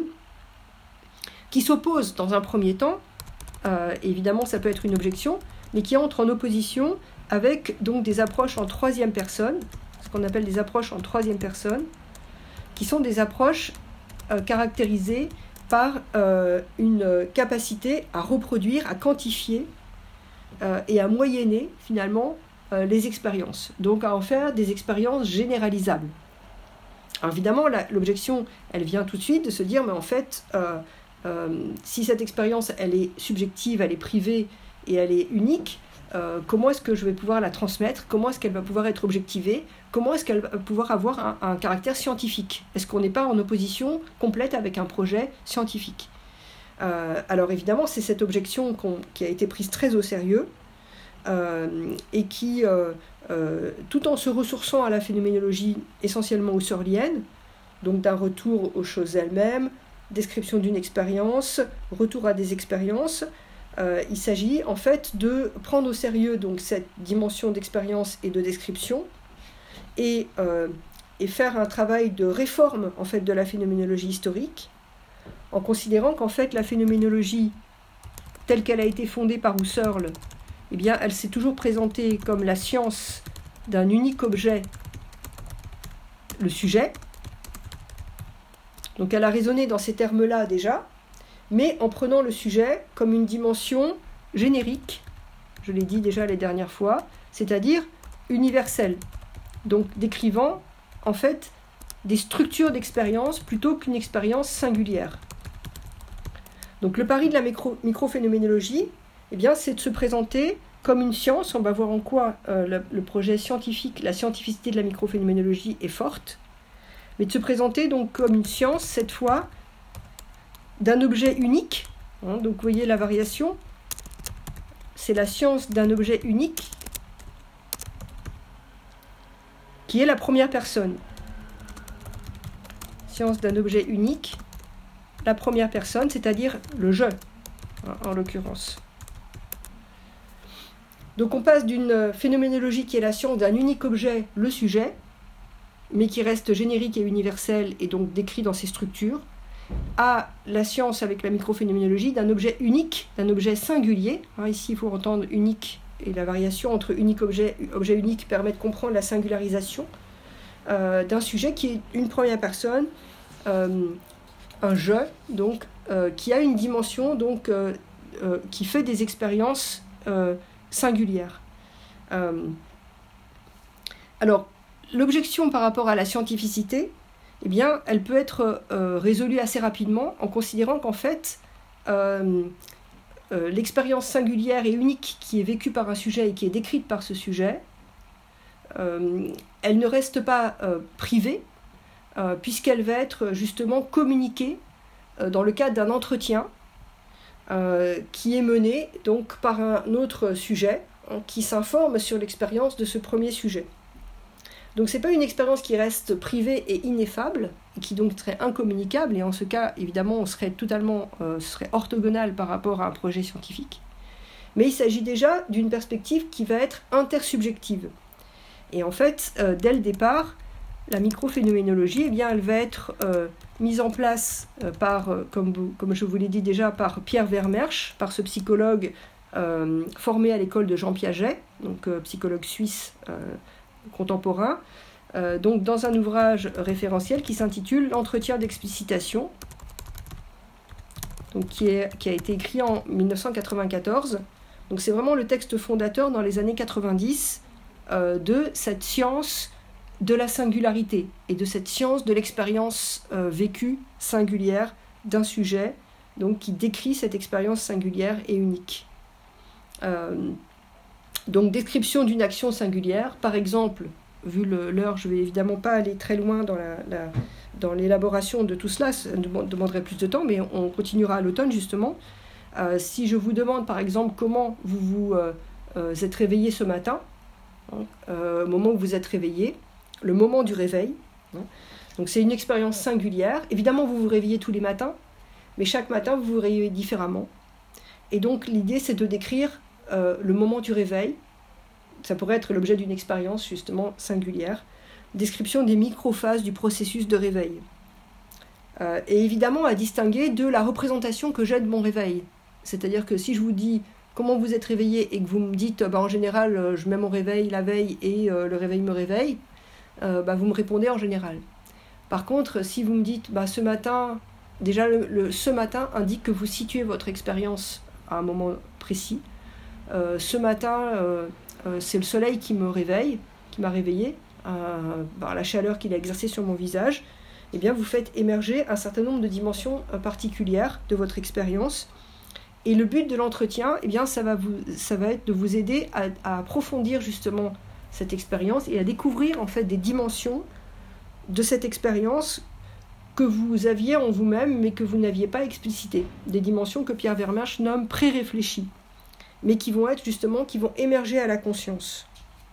S1: qui s'oppose dans un premier temps, euh, évidemment ça peut être une objection, mais qui entre en opposition avec donc, des approches en troisième personne, ce qu'on appelle des approches en troisième personne, qui sont des approches euh, caractérisées par euh, une capacité à reproduire, à quantifier, Euh, et à moyenner finalement euh, les expériences, donc à en faire des expériences généralisables. Alors évidemment, la, l'objection, elle vient tout de suite de se dire, mais en fait, euh, euh, si cette expérience, elle est subjective, elle est privée et elle est unique, euh, comment est-ce que je vais pouvoir la transmettre? Comment est-ce qu'elle va pouvoir être objectivée? Comment est-ce qu'elle va pouvoir avoir un, un caractère scientifique? Est-ce qu'on n'est pas en opposition complète avec un projet scientifique? Euh, alors évidemment, c'est cette objection qu'on, qui a été prise très au sérieux euh, et qui, euh, euh, tout en se ressourçant à la phénoménologie essentiellement husserlienne, donc d'un retour aux choses elles-mêmes, description d'une expérience, retour à des expériences, euh, il s'agit en fait de prendre au sérieux donc, cette dimension d'expérience et de description et, euh, et faire un travail de réforme en fait, de la phénoménologie historique, en considérant qu'en fait la phénoménologie telle qu'elle a été fondée par Husserl, eh bien, elle s'est toujours présentée comme la science d'un unique objet, le sujet. Donc elle a raisonné dans ces termes-là déjà, mais en prenant le sujet comme une dimension générique, je l'ai dit déjà les dernières fois, c'est-à-dire universelle, donc décrivant en fait des structures d'expérience plutôt qu'une expérience singulière. Donc le pari de la micro, microphénoménologie, eh bien, c'est de se présenter comme une science. On va voir en quoi euh, le, le projet scientifique, la scientificité de la microphénoménologie est forte, mais de se présenter donc comme une science, cette fois, d'un objet unique. Hein, donc vous voyez la variation, c'est la science d'un objet unique qui est la première personne. Science d'un objet unique, la première personne, c'est-à-dire le je, en l'occurrence. Donc on passe d'une phénoménologie qui est la science d'un unique objet, le sujet, mais qui reste générique et universel et donc décrit dans ses structures, à la science avec la microphénoménologie d'un objet unique, d'un objet singulier. Alors ici, il faut entendre unique et la variation entre unique objet, objet unique permet de comprendre la singularisation euh, d'un sujet qui est une première personne, euh, un je, donc, euh, qui a une dimension donc, euh, euh, qui fait des expériences euh, singulières. Euh, alors, l'objection par rapport à la scientificité, eh bien, elle peut être euh, résolue assez rapidement en considérant qu'en fait, euh, euh, l'expérience singulière et unique qui est vécue par un sujet et qui est décrite par ce sujet, euh, elle ne reste pas euh, privée, euh, puisqu'elle va être justement communiquée euh, dans le cadre d'un entretien euh, qui est mené donc, par un autre sujet hein, qui s'informe sur l'expérience de ce premier sujet. Donc ce n'est pas une expérience qui reste privée et ineffable, et qui donc serait incommunicable, et en ce cas, évidemment, on serait totalement euh, serait orthogonal par rapport à un projet scientifique. Mais il s'agit déjà d'une perspective qui va être intersubjective. Et en fait, euh, dès le départ, la microphénoménologie, eh bien, elle va être euh, mise en place euh, par, euh, comme, vous, comme je vous l'ai dit déjà, par Pierre Vermersch, par ce psychologue euh, formé à l'école de Jean Piaget, donc euh, psychologue suisse euh, contemporain, euh, donc dans un ouvrage référentiel qui s'intitule L'entretien d'explicitation, donc qui, est, qui a été écrit en dix-neuf cent quatre-vingt-quatorze. Donc c'est vraiment le texte fondateur dans les années quatre-vingt-dix euh, de cette science de la singularité et de cette science de l'expérience euh, vécue singulière d'un sujet, donc qui décrit cette expérience singulière et unique. Euh, Donc, description d'une action singulière. Par exemple, vu le, l'heure, je ne vais évidemment pas aller très loin dans, la, la, dans l'élaboration de tout cela, ça demanderait plus de temps, mais on continuera à l'automne, justement. Euh, si je vous demande, par exemple, comment vous vous euh, euh, êtes réveillé ce matin, hein, euh, au moment où vous êtes réveillé, le moment du réveil, hein, donc c'est une expérience singulière. Évidemment, vous vous réveillez tous les matins, mais chaque matin, vous vous réveillez différemment. Et donc, l'idée, c'est de décrire Euh, le moment du réveil. Ça pourrait être l'objet d'une expérience justement singulière. Description des microphases du processus de réveil. Euh, et évidemment à distinguer de la représentation que j'ai de mon réveil. C'est-à-dire que si je vous dis comment vous êtes réveillé et que vous me dites bah, en général euh, je mets mon réveil la veille et euh, le réveil me réveille, euh, bah, vous me répondez en général. Par contre, si vous me dites bah, ce matin, déjà le, le, ce matin indique que vous situez votre expérience à un moment précis. Euh, ce matin, euh, euh, c'est le soleil qui me réveille, qui m'a réveillé, euh, par la chaleur qu'il a exercée sur mon visage. Eh bien, vous faites émerger un certain nombre de dimensions euh, particulières de votre expérience. Et le but de l'entretien, eh bien, ça va, vous, ça va être de vous aider à, à approfondir justement cette expérience et à découvrir en fait des dimensions de cette expérience que vous aviez en vous-même, mais que vous n'aviez pas explicitées. Des dimensions que Pierre Vermersch nomme pré-réfléchies, mais qui vont être justement, qui vont émerger à la conscience.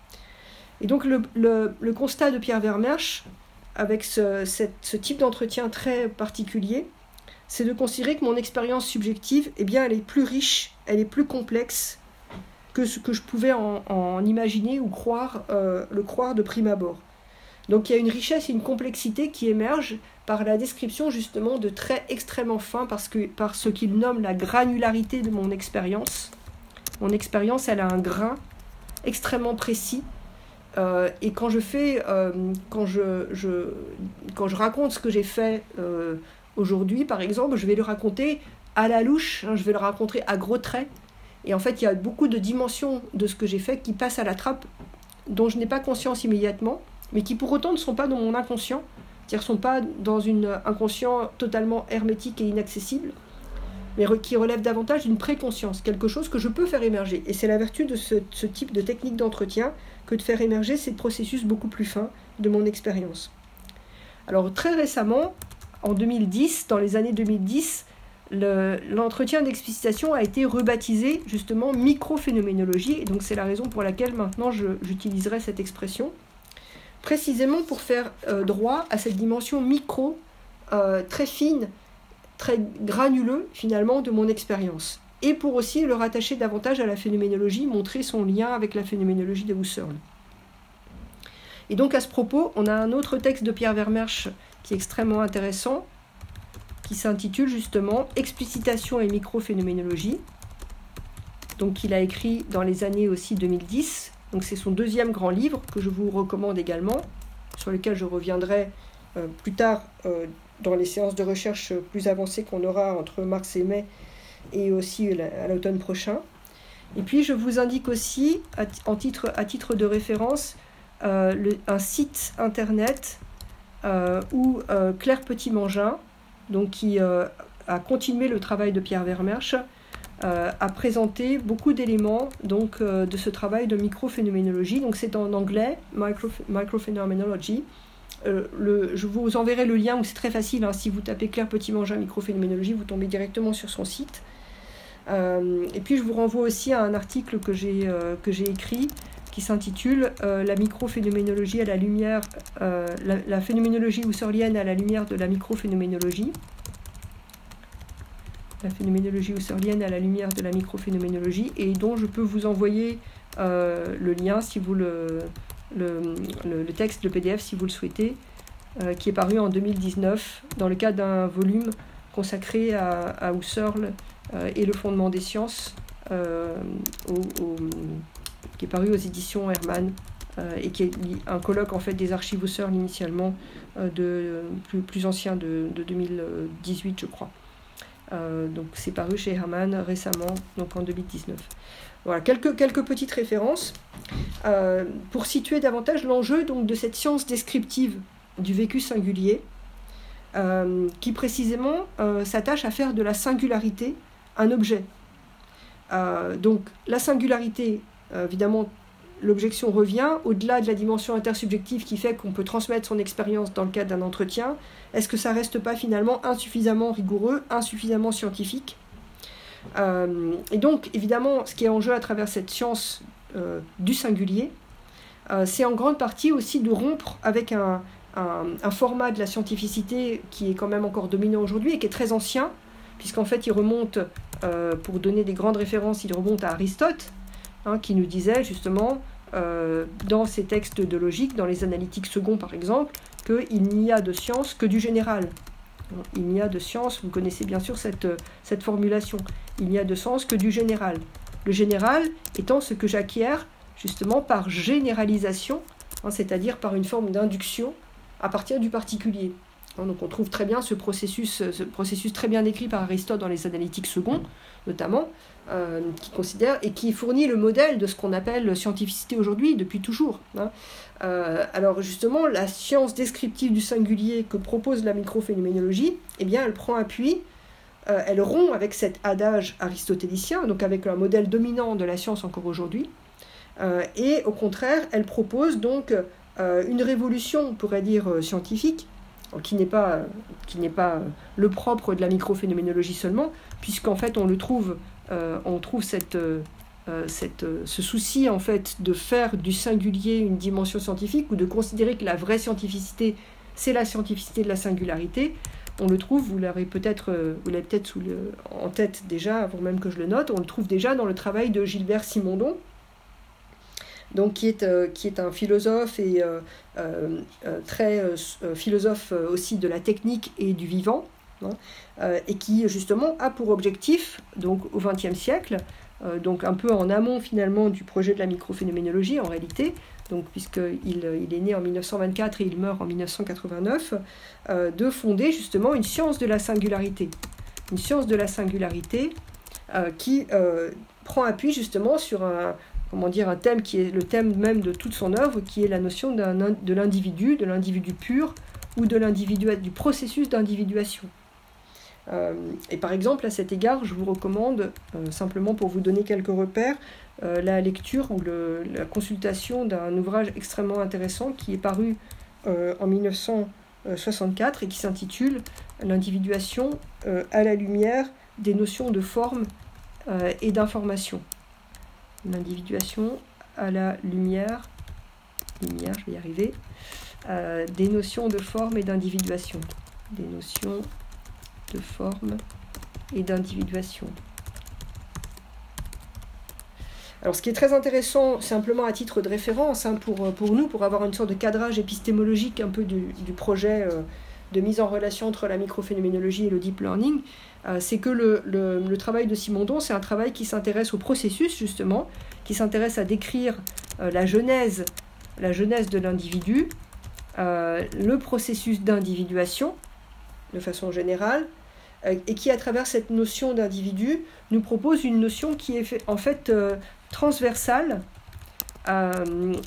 S1: Et donc le, le, le constat de Pierre Vermersch, avec ce, cette, ce type d'entretien très particulier, c'est de considérer que mon expérience subjective, eh bien, elle est plus riche, elle est plus complexe que ce que je pouvais en, en imaginer ou croire, euh, le croire de prime abord. Donc il y a une richesse et une complexité qui émergent par la description justement de traits extrêmement fins, parce que, par ce qu'il nomme la granularité de mon expérience. Mon expérience, elle a un grain extrêmement précis. Euh, et quand je fais, euh, quand je, je, quand je raconte ce que j'ai fait euh, aujourd'hui, par exemple, je vais le raconter à la louche, hein, je vais le raconter à gros traits. Et en fait, il y a beaucoup de dimensions de ce que j'ai fait qui passent à la trappe, dont je n'ai pas conscience immédiatement, mais qui pour autant ne sont pas dans mon inconscient, c'est-à-dire ne sont pas dans un inconscient totalement hermétique et inaccessible, mais qui relève davantage d'une préconscience, quelque chose que je peux faire émerger. Et c'est la vertu de ce, ce type de technique d'entretien que de faire émerger ces processus beaucoup plus fins de mon expérience. Alors très récemment, en deux mille dix, dans les années deux mille dix, le, l'entretien d'explicitation a été rebaptisé justement microphénoménologie, et donc c'est la raison pour laquelle maintenant je, j'utiliserai cette expression, précisément pour faire euh, droit à cette dimension micro, euh, très fine, très granuleux finalement de mon expérience, et pour aussi le rattacher davantage à la phénoménologie, montrer son lien avec la phénoménologie de Husserl. Et donc à ce propos, on a un autre texte de Pierre Vermersch qui est extrêmement intéressant, qui s'intitule justement « Explicitation et microphénoménologie », donc qu'il a écrit dans les années aussi deux mille dix, donc c'est son deuxième grand livre que je vous recommande également, sur lequel je reviendrai euh, plus tard euh, dans les séances de recherche plus avancées qu'on aura entre mars et mai, et aussi à l'automne prochain. Et puis je vous indique aussi, à, en titre, à titre de référence, euh, le, un site internet euh, où euh, Claire Petit-Mangin, donc qui euh, a continué le travail de Pierre Vermersch, euh, a présenté beaucoup d'éléments donc, euh, de ce travail de microphénoménologie. Donc c'est en anglais, micro, Microphenomenology. Euh, le, je vous enverrai le lien où c'est très facile, hein, si vous tapez Claire Petit-Mangin microphénoménologie, vous tombez directement sur son site. Euh, et puis je vous renvoie aussi à un article que j'ai, euh, que j'ai écrit qui s'intitule euh, La microphénoménologie à la lumière, euh, la, la phénoménologie husserlienne à la lumière de la microphénoménologie. La phénoménologie husserlienne à la lumière de la microphénoménologie, et dont je peux vous envoyer euh, le lien si vous le, le, le, le texte, le P D F si vous le souhaitez, euh, qui est paru en deux mille dix-neuf dans le cadre d'un volume consacré à, à Husserl euh, et le fondement des sciences, euh, au, au, qui est paru aux éditions Hermann, euh, et qui est un colloque en fait des archives Husserl initialement, euh, de, plus, plus ancien de, de deux mille dix-huit je crois. Euh, donc c'est paru chez Hermann récemment, donc en deux mille dix-neuf. Voilà, quelques, quelques petites références euh, pour situer davantage l'enjeu donc, de cette science descriptive du vécu singulier, euh, qui précisément euh, s'attache à faire de la singularité un objet. Euh, donc la singularité, euh, évidemment, l'objection revient, au-delà de la dimension intersubjective qui fait qu'on peut transmettre son expérience dans le cadre d'un entretien, est-ce que ça ne reste pas finalement insuffisamment rigoureux, insuffisamment scientifique ? euh, Et donc, évidemment, ce qui est en jeu à travers cette science euh, du singulier, euh, c'est en grande partie aussi de rompre avec un, un, un format de la scientificité qui est quand même encore dominant aujourd'hui et qui est très ancien, puisqu'en fait, il remonte, euh, pour donner des grandes références, il remonte à Aristote, hein, qui nous disait justement, euh, dans ses textes de logique, dans les analytiques seconds par exemple, qu'il n'y a de science que du général. Il n'y a de science, vous connaissez bien sûr cette, cette formulation, il n'y a de sens que du général. Le général étant ce que j'acquiers justement par généralisation, hein, c'est-à-dire par une forme d'induction à partir du particulier. Donc on trouve très bien ce processus, ce processus très bien décrit par Aristote dans les analytiques seconds, notamment, euh, qui considère et qui fournit le modèle de ce qu'on appelle scientificité aujourd'hui, depuis toujours. Hein. Euh, alors justement, la science descriptive du singulier que propose la microphénoménologie, eh bien, elle prend appui, euh, elle rompt avec cet adage aristotélicien, donc avec un modèle dominant de la science encore aujourd'hui, euh, et au contraire, elle propose donc euh, une révolution, on pourrait dire, euh, scientifique, qui n'est pas, qui n'est pas le propre de la microphénoménologie seulement, puisqu'en fait on le trouve, euh, on trouve cette, euh, cette, ce souci en fait de faire du singulier une dimension scientifique, ou de considérer que la vraie scientificité c'est la scientificité de la singularité. On le trouve, vous l'avez peut-être, vous l'avez peut-être sous le, en tête déjà, avant même que je le note, on le trouve déjà dans le travail de Gilbert Simondon, donc qui est, euh, qui est un philosophe et euh, euh, très euh, philosophe aussi de la technique et du vivant, hein, euh, et qui justement a pour objectif, donc au vingtième siècle, euh, donc un peu en amont finalement du projet de la microphénoménologie en réalité, donc puisqu'il il est né en mille neuf cent vingt-quatre et il meurt en mille neuf cent quatre-vingt-neuf, euh, de fonder justement une science de la singularité, une science de la singularité euh, qui euh, prend appui justement sur un comment dire, un thème qui est le thème même de toute son œuvre, qui est la notion d'un, de l'individu, de l'individu pur, ou de l'individu, du processus d'individuation. Euh, et par exemple, à cet égard, je vous recommande, euh, simplement pour vous donner quelques repères, euh, la lecture ou le, la consultation d'un ouvrage extrêmement intéressant qui est paru euh, en mille neuf cent soixante-quatre et qui s'intitule « L'individuation euh, à la lumière des notions de forme euh, et d'information ». L'individuation à la lumière, lumière, je vais y arriver, euh, des notions de forme et d'individuation. Des notions de forme et d'individuation. Alors, ce qui est très intéressant, simplement à titre de référence, hein, pour, pour nous, pour avoir une sorte de cadrage épistémologique un peu du, du projet euh, de mise en relation entre la microphénoménologie et le deep learning, euh, c'est que le, le, le travail de Simondon, c'est un travail qui s'intéresse au processus, justement, qui s'intéresse à décrire euh, la genèse, la genèse de l'individu, euh, le processus d'individuation, de façon générale, euh, et qui, à travers cette notion d'individu, nous propose une notion qui est fait, en fait euh, transversale, euh,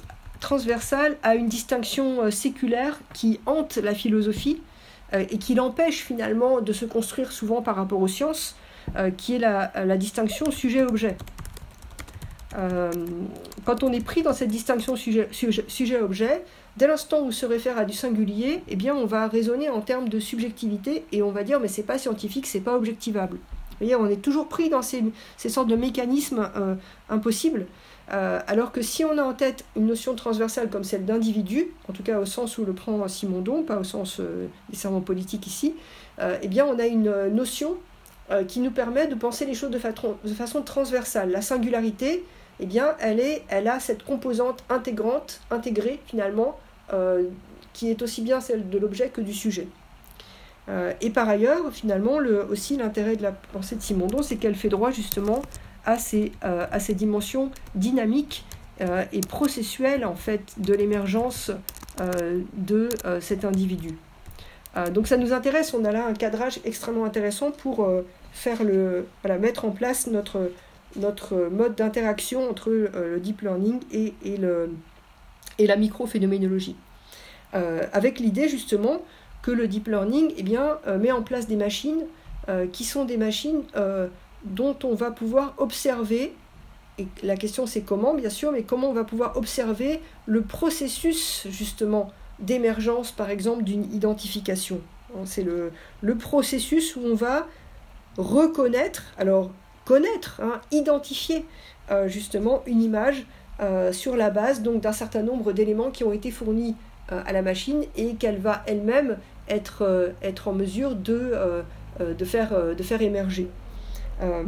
S1: transversale a une distinction euh, séculaire qui hante la philosophie euh, et qui l'empêche finalement de se construire souvent par rapport aux sciences, euh, qui est la, la distinction sujet-objet. Euh, quand on est pris dans cette distinction sujet, sujet, sujet-objet, dès l'instant où on se réfère à du singulier, eh bien on va raisonner en termes de subjectivité et on va dire mais c'est pas scientifique, c'est pas objectivable. Vous voyez, on est toujours pris dans ces, ces sortes de mécanismes euh, impossibles, euh, alors que si on a en tête une notion transversale comme celle d'individu, en tout cas au sens où le prend Simondon, pas au sens euh, des serments politiques ici, euh, eh bien on a une notion euh, qui nous permet de penser les choses de, fa- de façon transversale. La singularité, eh bien, elle, est, elle a cette composante intégrante, intégrée finalement, euh, qui est aussi bien celle de l'objet que du sujet. Euh, et par ailleurs, finalement, le, aussi l'intérêt de la pensée de Simondon, c'est qu'elle fait droit justement à ces, euh, à ces dimensions dynamiques euh, et processuelles en fait, de l'émergence euh, de euh, cet individu. Euh, donc ça nous intéresse, on a là un cadrage extrêmement intéressant pour euh, faire le, voilà, mettre en place notre, notre mode d'interaction entre euh, le deep learning et, et, le, et la microphénoménologie. Euh, avec l'idée justement que le deep learning eh bien, euh, met en place des machines euh, qui sont des machines euh, dont on va pouvoir observer, et la question c'est comment bien sûr, mais comment on va pouvoir observer le processus justement d'émergence par exemple d'une identification. C'est le, le processus où on va reconnaître, alors connaître, hein, identifier euh, justement une image euh, sur la base donc, d'un certain nombre d'éléments qui ont été fournis euh, à la machine et qu'elle va elle-même être, euh, être en mesure de, euh, de, faire, euh, de faire émerger. Euh,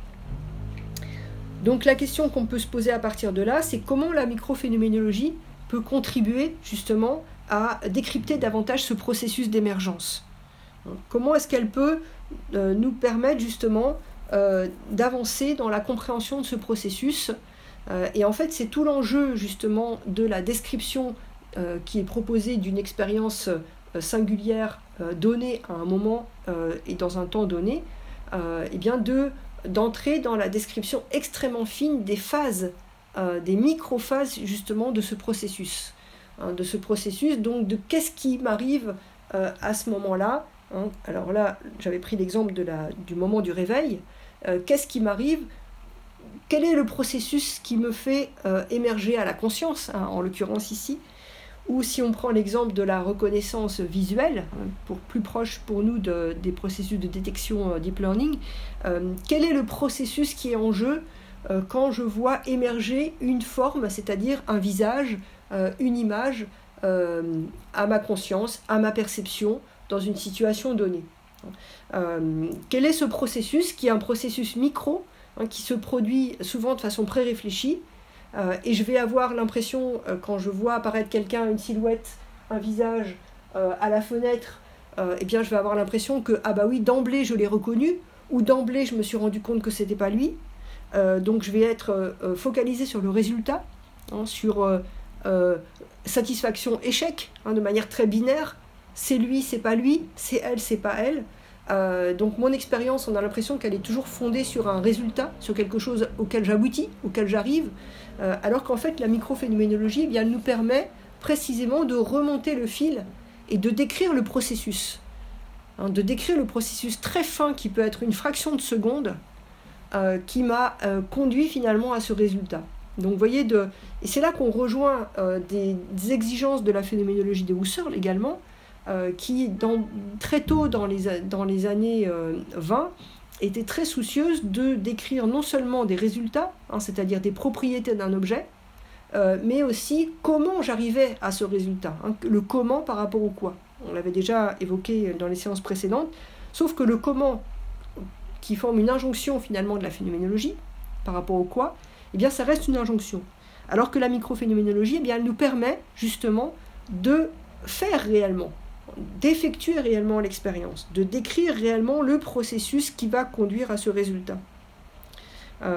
S1: donc la question qu'on peut se poser à partir de là, c'est comment la microphénoménologie peut contribuer justement à décrypter davantage ce processus d'émergence. Comment est-ce qu'elle peut euh, nous permettre justement euh, d'avancer dans la compréhension de ce processus euh, et en fait c'est tout l'enjeu justement de la description euh, qui est proposée d'une expérience euh, singulière euh, donnée à un moment euh, et dans un temps donné, euh, et bien de, d'entrer dans la description extrêmement fine des phases, euh, des micro-phases justement de ce processus, hein, de ce processus, donc de qu'est-ce qui m'arrive euh, à ce moment-là. Hein. Alors là, j'avais pris l'exemple de la, du moment du réveil. Euh, qu'est-ce qui m'arrive ? Quel est le processus qui me fait euh, émerger à la conscience, hein, en l'occurrence ici ? Ou si on prend l'exemple de la reconnaissance visuelle, pour plus proche pour nous de, des processus de détection euh, deep learning, euh, quel est le processus qui est en jeu euh, quand je vois émerger une forme, c'est-à-dire un visage, euh, une image euh, à ma conscience, à ma perception, dans une situation donnée. Euh, quel est ce processus qui est un processus micro, hein, qui se produit souvent de façon pré-réfléchie, euh, et je vais avoir l'impression, euh, quand je vois apparaître quelqu'un, une silhouette, un visage euh, à la fenêtre, euh, eh bien je vais avoir l'impression que, ah bah oui, d'emblée je l'ai reconnu, ou d'emblée je me suis rendu compte que c'était pas lui, euh, donc je vais être euh, focalisé sur le résultat, hein, sur euh, euh, satisfaction-échec, hein, de manière très binaire. C'est lui, c'est pas lui, c'est elle, c'est pas elle. Euh, donc mon expérience, on a l'impression qu'elle est toujours fondée sur un résultat, sur quelque chose auquel j'aboutis, auquel j'arrive, euh, alors qu'en fait la microphénoménologie, eh bien, elle nous permet précisément de remonter le fil et de décrire le processus, hein, de décrire le processus très fin qui peut être une fraction de seconde, euh, qui m'a euh, conduit finalement à ce résultat. Donc vous voyez, de... et c'est là qu'on rejoint euh, des, des exigences de la phénoménologie de Husserl également, Euh, qui dans, très tôt dans les, dans les années euh, vingt était très soucieuse de décrire non seulement des résultats, hein, c'est-à-dire des propriétés d'un objet, euh, mais aussi comment j'arrivais à ce résultat, hein, le comment par rapport au quoi. On l'avait déjà évoqué dans les séances précédentes, sauf que le comment, qui forme une injonction finalement de la phénoménologie par rapport au quoi, eh bien ça reste une injonction. Alors que la microphénoménologie, eh bien, elle nous permet justement de faire réellement, d'effectuer réellement l'expérience, de décrire réellement le processus qui va conduire à ce résultat. Euh,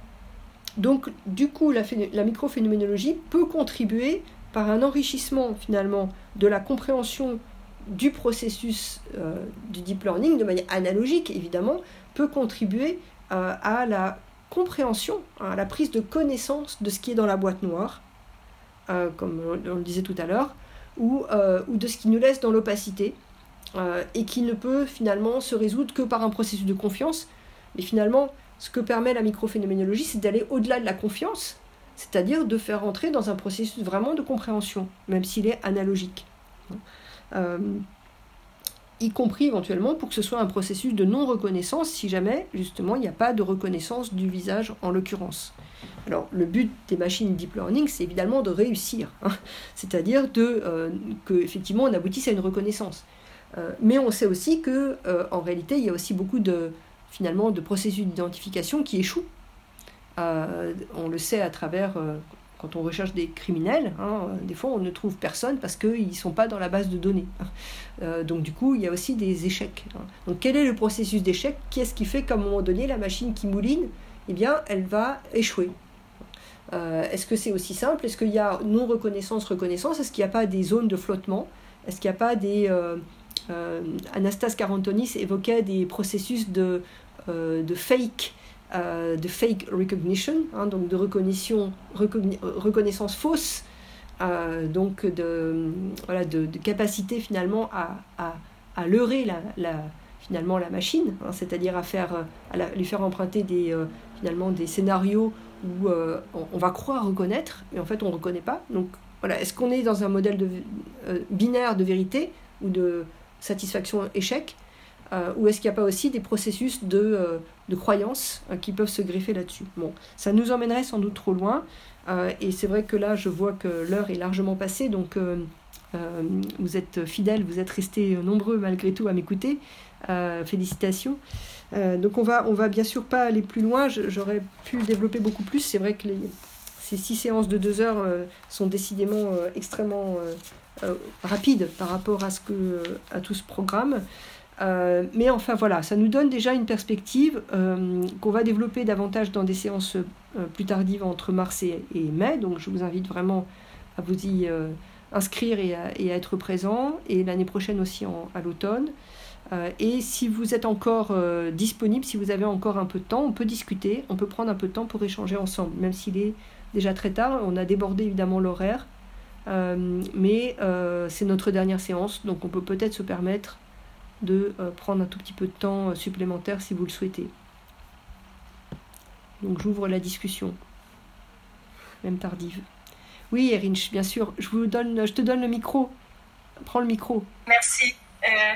S1: donc, du coup, la, la microphénoménologie peut contribuer par un enrichissement, finalement, de la compréhension du processus euh, du deep learning, de manière analogique, évidemment, peut contribuer euh, à la compréhension, à la prise de connaissance de ce qui est dans la boîte noire, euh, comme on, on le disait tout à l'heure, ou, euh, ou de ce qui nous laisse dans l'opacité, euh, et qui ne peut finalement se résoudre que par un processus de confiance. Mais finalement, ce que permet la microphénoménologie, c'est d'aller au-delà de la confiance, c'est-à-dire de faire entrer dans un processus vraiment de compréhension, même s'il est analogique. Euh, y compris éventuellement pour que ce soit un processus de non-reconnaissance, si jamais, justement, il n'y a pas de reconnaissance du visage en l'occurrence. Alors, le but des machines deep learning, c'est évidemment de réussir, hein, c'est-à-dire de, euh, qu'effectivement, on aboutisse à une reconnaissance. Euh, mais on sait aussi que, euh, en réalité, il y a aussi beaucoup de, finalement, de processus d'identification qui échouent. Euh, on le sait à travers, euh, quand on recherche des criminels, hein, des fois on ne trouve personne parce qu'ils ne sont pas dans la base de données. Euh, donc du coup, il y a aussi des échecs. Hein. Donc quel est le processus d'échec? Qu'est-ce qui fait qu'à un moment donné, la machine qui mouline, eh bien, elle va échouer? euh, Est-ce que c'est aussi simple? Est-ce qu'il y a non-reconnaissance, reconnaissance? Est-ce qu'il n'y a pas des zones de flottement? Est-ce qu'il n'y a pas des... Euh, euh, Anastas Karantonis évoquait des processus de, euh, de fake Euh, de fake recognition, hein, donc de reconnaissance, recogni- reconnaissance fausse, euh, donc de, voilà, de, de capacité finalement à, à, à leurrer la, la, finalement la machine, hein, c'est-à-dire à, faire, à la, lui faire emprunter des, euh, finalement des scénarios où euh, on, on va croire reconnaître, mais en fait on ne reconnaît pas. Donc voilà, est-ce qu'on est dans un modèle de, euh, binaire de vérité ou de satisfaction-échec? Euh, ou est-ce qu'il n'y a pas aussi des processus de, euh, de croyance euh, qui peuvent se greffer là-dessus? Bon, ça nous emmènerait sans doute trop loin, euh, et c'est vrai que là, je vois que l'heure est largement passée, donc euh, euh, vous êtes fidèles, vous êtes restés nombreux malgré tout à m'écouter. Euh, félicitations. Euh, donc on va, on va bien sûr pas aller plus loin, je, j'aurais pu développer beaucoup plus. C'est vrai que les, ces six séances de deux heures euh, sont décidément euh, extrêmement euh, euh, rapides par rapport à, ce que, euh, à tout ce programme. Euh, mais enfin voilà, ça nous donne déjà une perspective euh, qu'on va développer davantage dans des séances euh, plus tardives entre mars et, et mai. Donc je vous invite vraiment à vous y euh, inscrire et à, et à être présent, et l'année prochaine aussi en, à l'automne. Euh, et si vous êtes encore euh, disponible, si vous avez encore un peu de temps, on peut discuter, on peut prendre un peu de temps pour échanger ensemble, même s'il est déjà très tard. On a débordé évidemment l'horaire, euh, mais euh, c'est notre dernière séance, donc on peut peut-être se permettre de euh, prendre un tout petit peu de temps euh, supplémentaire si vous le souhaitez. Donc j'ouvre la discussion, même tardive. Oui, Erinch, bien sûr, je, vous donne, je te donne le micro. Prends le micro.
S2: Merci. Euh,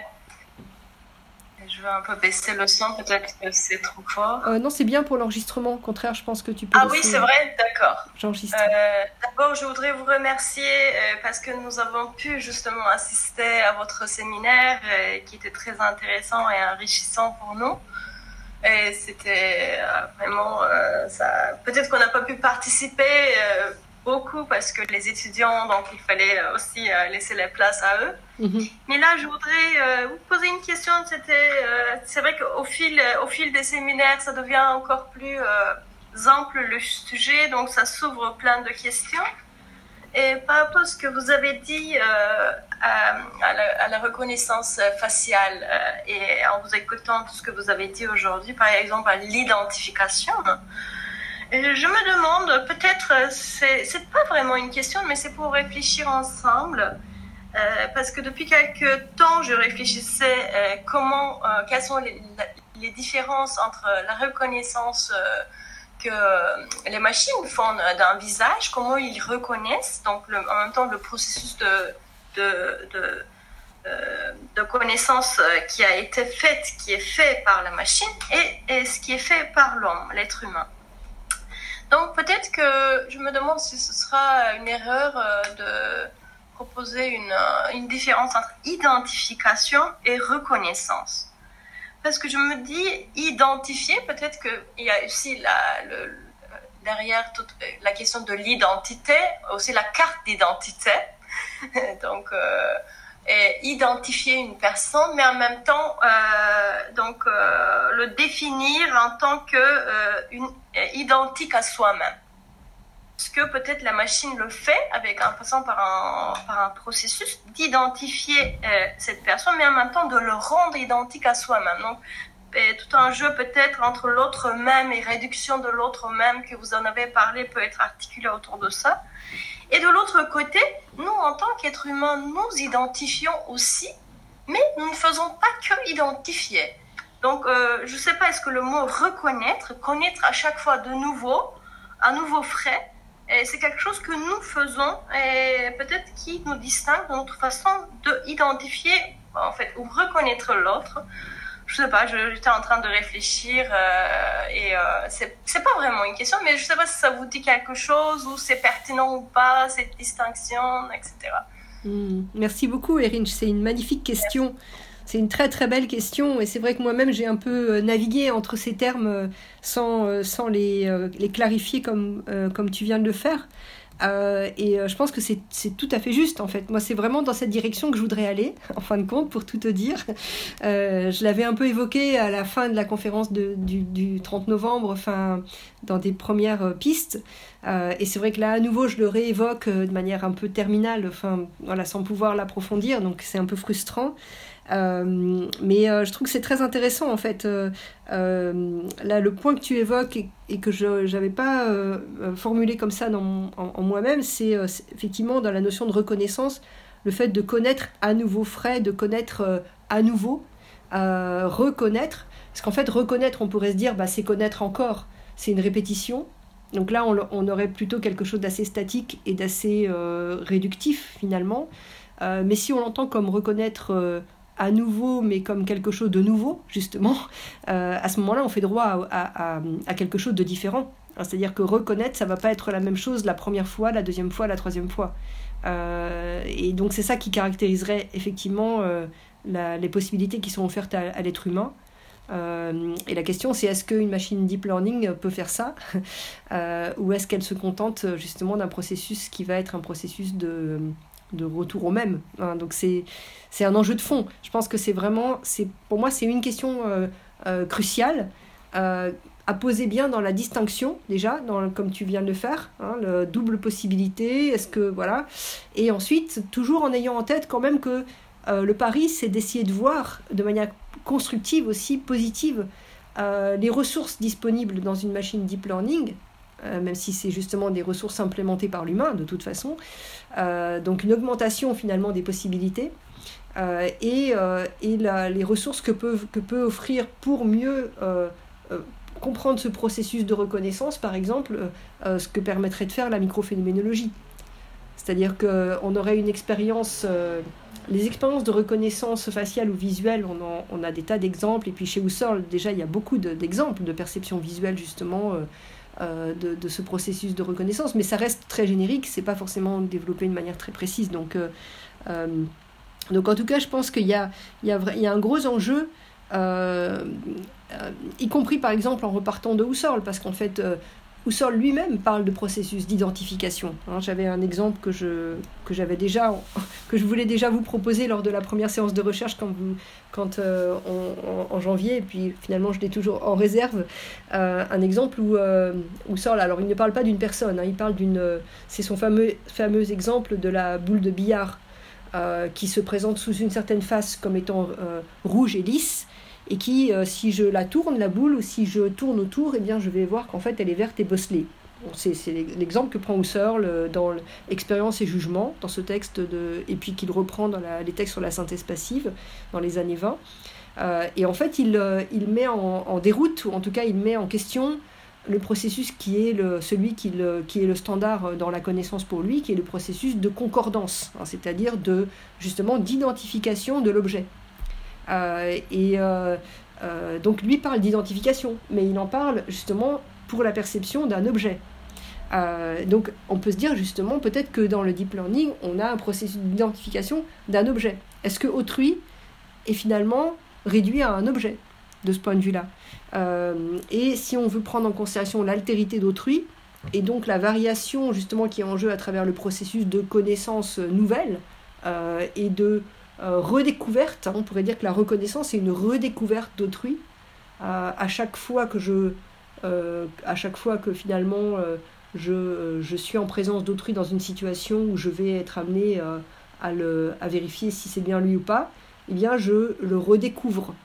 S2: je vais un peu baisser le son, peut-être que c'est trop fort.
S1: Euh, non, c'est bien pour l'enregistrement. Au contraire, je pense que tu peux...
S2: Ah oui, c'est vrai, d'accord.
S1: J'enregistre.
S2: Euh, d'abord, je voudrais vous remercier euh, parce que nous avons pu justement assister à votre séminaire euh, qui était très intéressant et enrichissant pour nous. Et c'était euh, vraiment... Euh, ça... Peut-être qu'on n'a pas pu participer euh, beaucoup parce que les étudiants, donc il fallait aussi euh, laisser la place à eux. Mm-hmm. Mais là, je voudrais euh, vous poser une question. C'était, euh, c'est vrai qu'au fil, au fil des séminaires, ça devient encore plus euh, ample le sujet, donc ça s'ouvre plein de questions. Et par rapport à ce que vous avez dit euh, à, à, la, à la reconnaissance faciale euh, et en vous écoutant tout ce que vous avez dit aujourd'hui, par exemple à l'identification, je me demande, peut-être, c'est, c'est pas vraiment une question, mais c'est pour réfléchir ensemble. Euh, parce que depuis quelques temps, je réfléchissais euh, comment, euh, quelles sont les, les différences entre la reconnaissance euh, que les machines font d'un visage, comment ils reconnaissent, donc le, en même temps le processus de, de, de, euh, de connaissance qui a été fait, qui est fait par la machine, et, et ce qui est fait par l'homme, l'être humain. Donc peut-être que je me demande si ce sera une erreur euh, de proposer une, une différence entre identification et reconnaissance. Parce que je me dis, identifier, peut-être qu'il y a aussi la, le, derrière toute la question de l'identité, aussi la carte d'identité. Donc, euh, et identifier une personne, mais en même temps, euh, donc, euh, le définir en tant que euh, une, identique à soi-même. Parce que peut-être la machine le fait avec en passant par un, par un processus d'identifier euh, cette personne, mais en même temps de le rendre identique à soi-même. Donc, et tout un jeu peut-être entre l'autre même et réduction de l'autre même que vous en avez parlé peut être articulé autour de ça. Et de l'autre côté, nous, en tant qu'êtres humains, nous identifions aussi, mais nous ne faisons pas que identifier. Donc, euh, je ne sais pas, est-ce que le mot reconnaître, connaître à chaque fois de nouveau, à nouveau frais, et c'est quelque chose que nous faisons et peut-être qui nous distingue de notre façon d'identifier, en fait, ou reconnaître l'autre. Je sais pas, je, j'étais en train de réfléchir euh, et euh, c'est, c'est pas vraiment une question, mais je sais pas si ça vous dit quelque chose ou c'est pertinent ou pas, cette distinction, et cetera.
S1: Mmh. Merci beaucoup, Erinch. C'est une magnifique question. Merci. C'est une très très belle question et c'est vrai que moi-même j'ai un peu navigué entre ces termes sans, sans les, les clarifier comme, comme tu viens de le faire. Euh, et je pense que c'est, c'est tout à fait juste en fait. Moi c'est vraiment dans cette direction que je voudrais aller en fin de compte, pour tout te dire. Euh, je l'avais un peu évoqué à la fin de la conférence de, du, du trente novembre, enfin, dans des premières pistes. Euh, et c'est vrai que là à nouveau je le réévoque de manière un peu terminale, enfin, voilà, sans pouvoir l'approfondir, donc c'est un peu frustrant. Euh, mais euh, je trouve que c'est très intéressant en fait. Euh, euh, là, le point que tu évoques et, et que je n'avais pas euh, formulé comme ça dans mon, en, en moi-même, c'est, euh, c'est effectivement dans la notion de reconnaissance, le fait de connaître à nouveau frais, de connaître euh, à nouveau, euh, reconnaître. Parce qu'en fait, reconnaître, on pourrait se dire, bah, c'est connaître encore, c'est une répétition. Donc là, on, on aurait plutôt quelque chose d'assez statique et d'assez euh, réductif finalement. Euh, mais si on l'entend comme reconnaître euh, à nouveau, mais comme quelque chose de nouveau, justement, euh, à ce moment-là, on fait droit à, à, à, à quelque chose de différent. Hein, c'est-à-dire que reconnaître, ça ne va pas être la même chose la première fois, la deuxième fois, la troisième fois. Euh, et donc, c'est ça qui caractériserait effectivement euh, la, les possibilités qui sont offertes à, à l'être humain. Euh, et la question, c'est est-ce qu'une machine deep learning peut faire ça euh, ou est-ce qu'elle se contente justement d'un processus qui va être un processus de... de retour au même. Hein, donc c'est, c'est un enjeu de fond. Je pense que c'est vraiment, c'est, pour moi, c'est une question euh, euh, cruciale euh, à poser bien dans la distinction, déjà, dans, comme tu viens de le faire, hein, le double possibilité, est-ce que, voilà. Et ensuite, toujours en ayant en tête quand même que euh, le pari, c'est d'essayer de voir de manière constructive aussi, positive, euh, les ressources disponibles dans une machine deep learning, Euh, même si c'est justement des ressources implémentées par l'humain de toute façon, euh, donc une augmentation finalement des possibilités euh, et, euh, et la, les ressources que peut, que peut offrir pour mieux euh, euh, comprendre ce processus de reconnaissance, par exemple, euh, ce que permettrait de faire la microphénoménologie. C'est-à-dire qu'on aurait une expérience, euh, les expériences de reconnaissance faciale ou visuelle, on, en, on a des tas d'exemples, et puis chez Husserl, déjà il y a beaucoup de, d'exemples de perception visuelle justement, euh, Euh, de, de ce processus de reconnaissance, mais ça reste très générique, c'est pas forcément développé de manière très précise. Donc, euh, euh, donc en tout cas, je pense qu'il y a, il y a, il y a un gros enjeu, euh, euh, y compris par exemple en repartant de Husserl, parce qu'en fait, euh, Husserl lui-même parle de processus d'identification. Hein, j'avais un exemple que, je, que, j'avais déjà, que je voulais déjà vous proposer lors de la première séance de recherche quand, vous, quand, euh, on, en, en janvier, et puis finalement je l'ai toujours en réserve. Euh, un exemple où euh, Husserl, alors il ne parle pas d'une personne, hein, il parle d'une, c'est son fameux, fameux exemple de la boule de billard euh, qui se présente sous une certaine face comme étant euh, rouge et lisse, et qui, euh, si je la tourne, la boule, ou si je tourne autour, eh bien, je vais voir qu'en fait, elle est verte et bosselée. Bon, c'est, c'est l'exemple que prend Husserl dans l'expérience et jugement, dans ce texte, de, et puis qu'il reprend dans la, les textes sur la synthèse passive, dans les années vingt. Euh, et en fait, il, euh, il met en, en déroute, ou en tout cas, il met en question le processus qui est le, celui qui, le, qui est le standard dans la connaissance pour lui, qui est le processus de concordance, hein, c'est-à-dire de, justement, d'identification de l'objet. Euh, et euh, euh, donc lui parle d'identification, mais il en parle justement pour la perception d'un objet. Euh, donc on peut se dire justement peut-être que dans le deep learning on a un processus d'identification d'un objet. Est-ce que autrui est finalement réduit à un objet de ce point de vue-là? euh, Et si on veut prendre en considération l'altérité d'autrui et donc la variation justement qui est en jeu à travers le processus de connaissance nouvelle euh, et de Euh, redécouverte, hein, on pourrait dire que la reconnaissance est une redécouverte d'autrui euh, à chaque fois que je euh, à chaque fois que finalement euh, je, je suis en présence d'autrui dans une situation où je vais être amené euh, à, le, à vérifier si c'est bien lui ou pas, eh bien je le redécouvre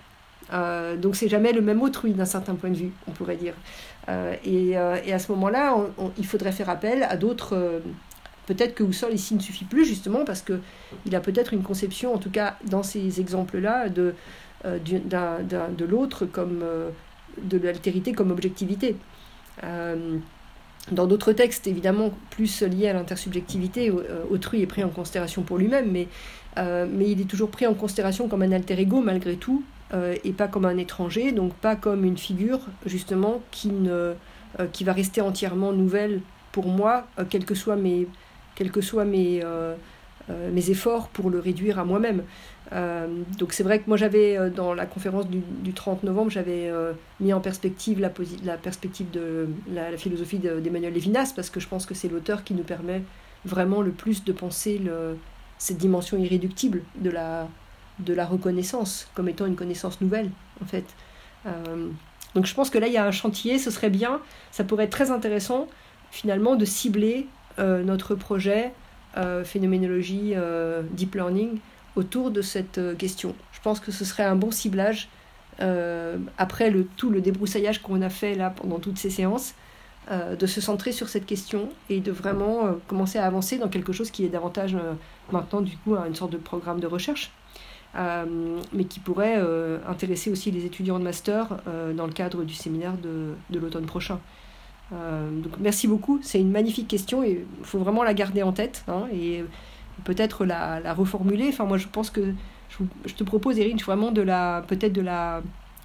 S1: Euh, donc c'est jamais le même autrui d'un certain point de vue, on pourrait dire. Euh, et, euh, et à ce moment-là, on, on, il faudrait faire appel à d'autres... Euh, peut-être que Husserl ici ne suffit plus, justement, parce qu'il a peut-être une conception, en tout cas dans ces exemples-là, de, euh, d'un, d'un, de l'autre comme... Euh, de l'altérité comme objectivité. Euh, dans d'autres textes, évidemment, plus liés à l'intersubjectivité, euh, autrui est pris en considération pour lui-même, mais, euh, mais il est toujours pris en considération comme un alter ego, malgré tout, euh, et pas comme un étranger, donc pas comme une figure, justement, qui, ne, euh, qui va rester entièrement nouvelle pour moi, euh, quels que soient mes, quels que soient mes, euh, euh, mes efforts pour le réduire à moi-même. Euh, donc c'est vrai que moi j'avais euh, dans la conférence du, du trente novembre, j'avais euh, mis en perspective la, posi- la perspective de la, la philosophie de, d'Emmanuel Lévinas, parce que je pense que c'est l'auteur qui nous permet vraiment le plus de penser le, cette dimension irréductible de la, de la reconnaissance comme étant une connaissance nouvelle, en fait. Euh, donc je pense que là il y a un chantier, ce serait bien, ça pourrait être très intéressant finalement de cibler euh, notre projet euh, phénoménologie euh, deep learning autour de cette question. Je pense que ce serait un bon ciblage euh, après le, tout le débroussaillage qu'on a fait là pendant toutes ces séances, euh, de se centrer sur cette question et de vraiment euh, commencer à avancer dans quelque chose qui est davantage euh, maintenant du coup une sorte de programme de recherche, euh, mais qui pourrait euh, intéresser aussi les étudiants de master euh, dans le cadre du séminaire de, de l'automne prochain. Euh, donc merci beaucoup, c'est une magnifique question et il faut vraiment la garder en tête, hein, et peut-être la, la reformuler. Enfin, moi, je pense que je, je te propose, Erin, vraiment de la, peut-être de la,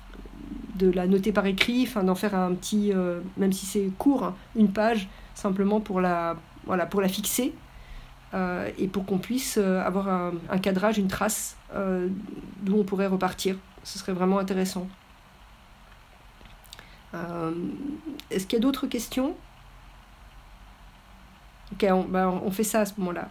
S1: de la noter par écrit, enfin, d'en faire un petit, euh, même si c'est court, hein, une page, simplement pour la, voilà, pour la fixer euh, et pour qu'on puisse euh, avoir un, un cadrage, une trace euh, d'où on pourrait repartir. Ce serait vraiment intéressant. Euh, est-ce qu'il y a d'autres questions ? Ok, on, bah, on fait ça à ce moment-là.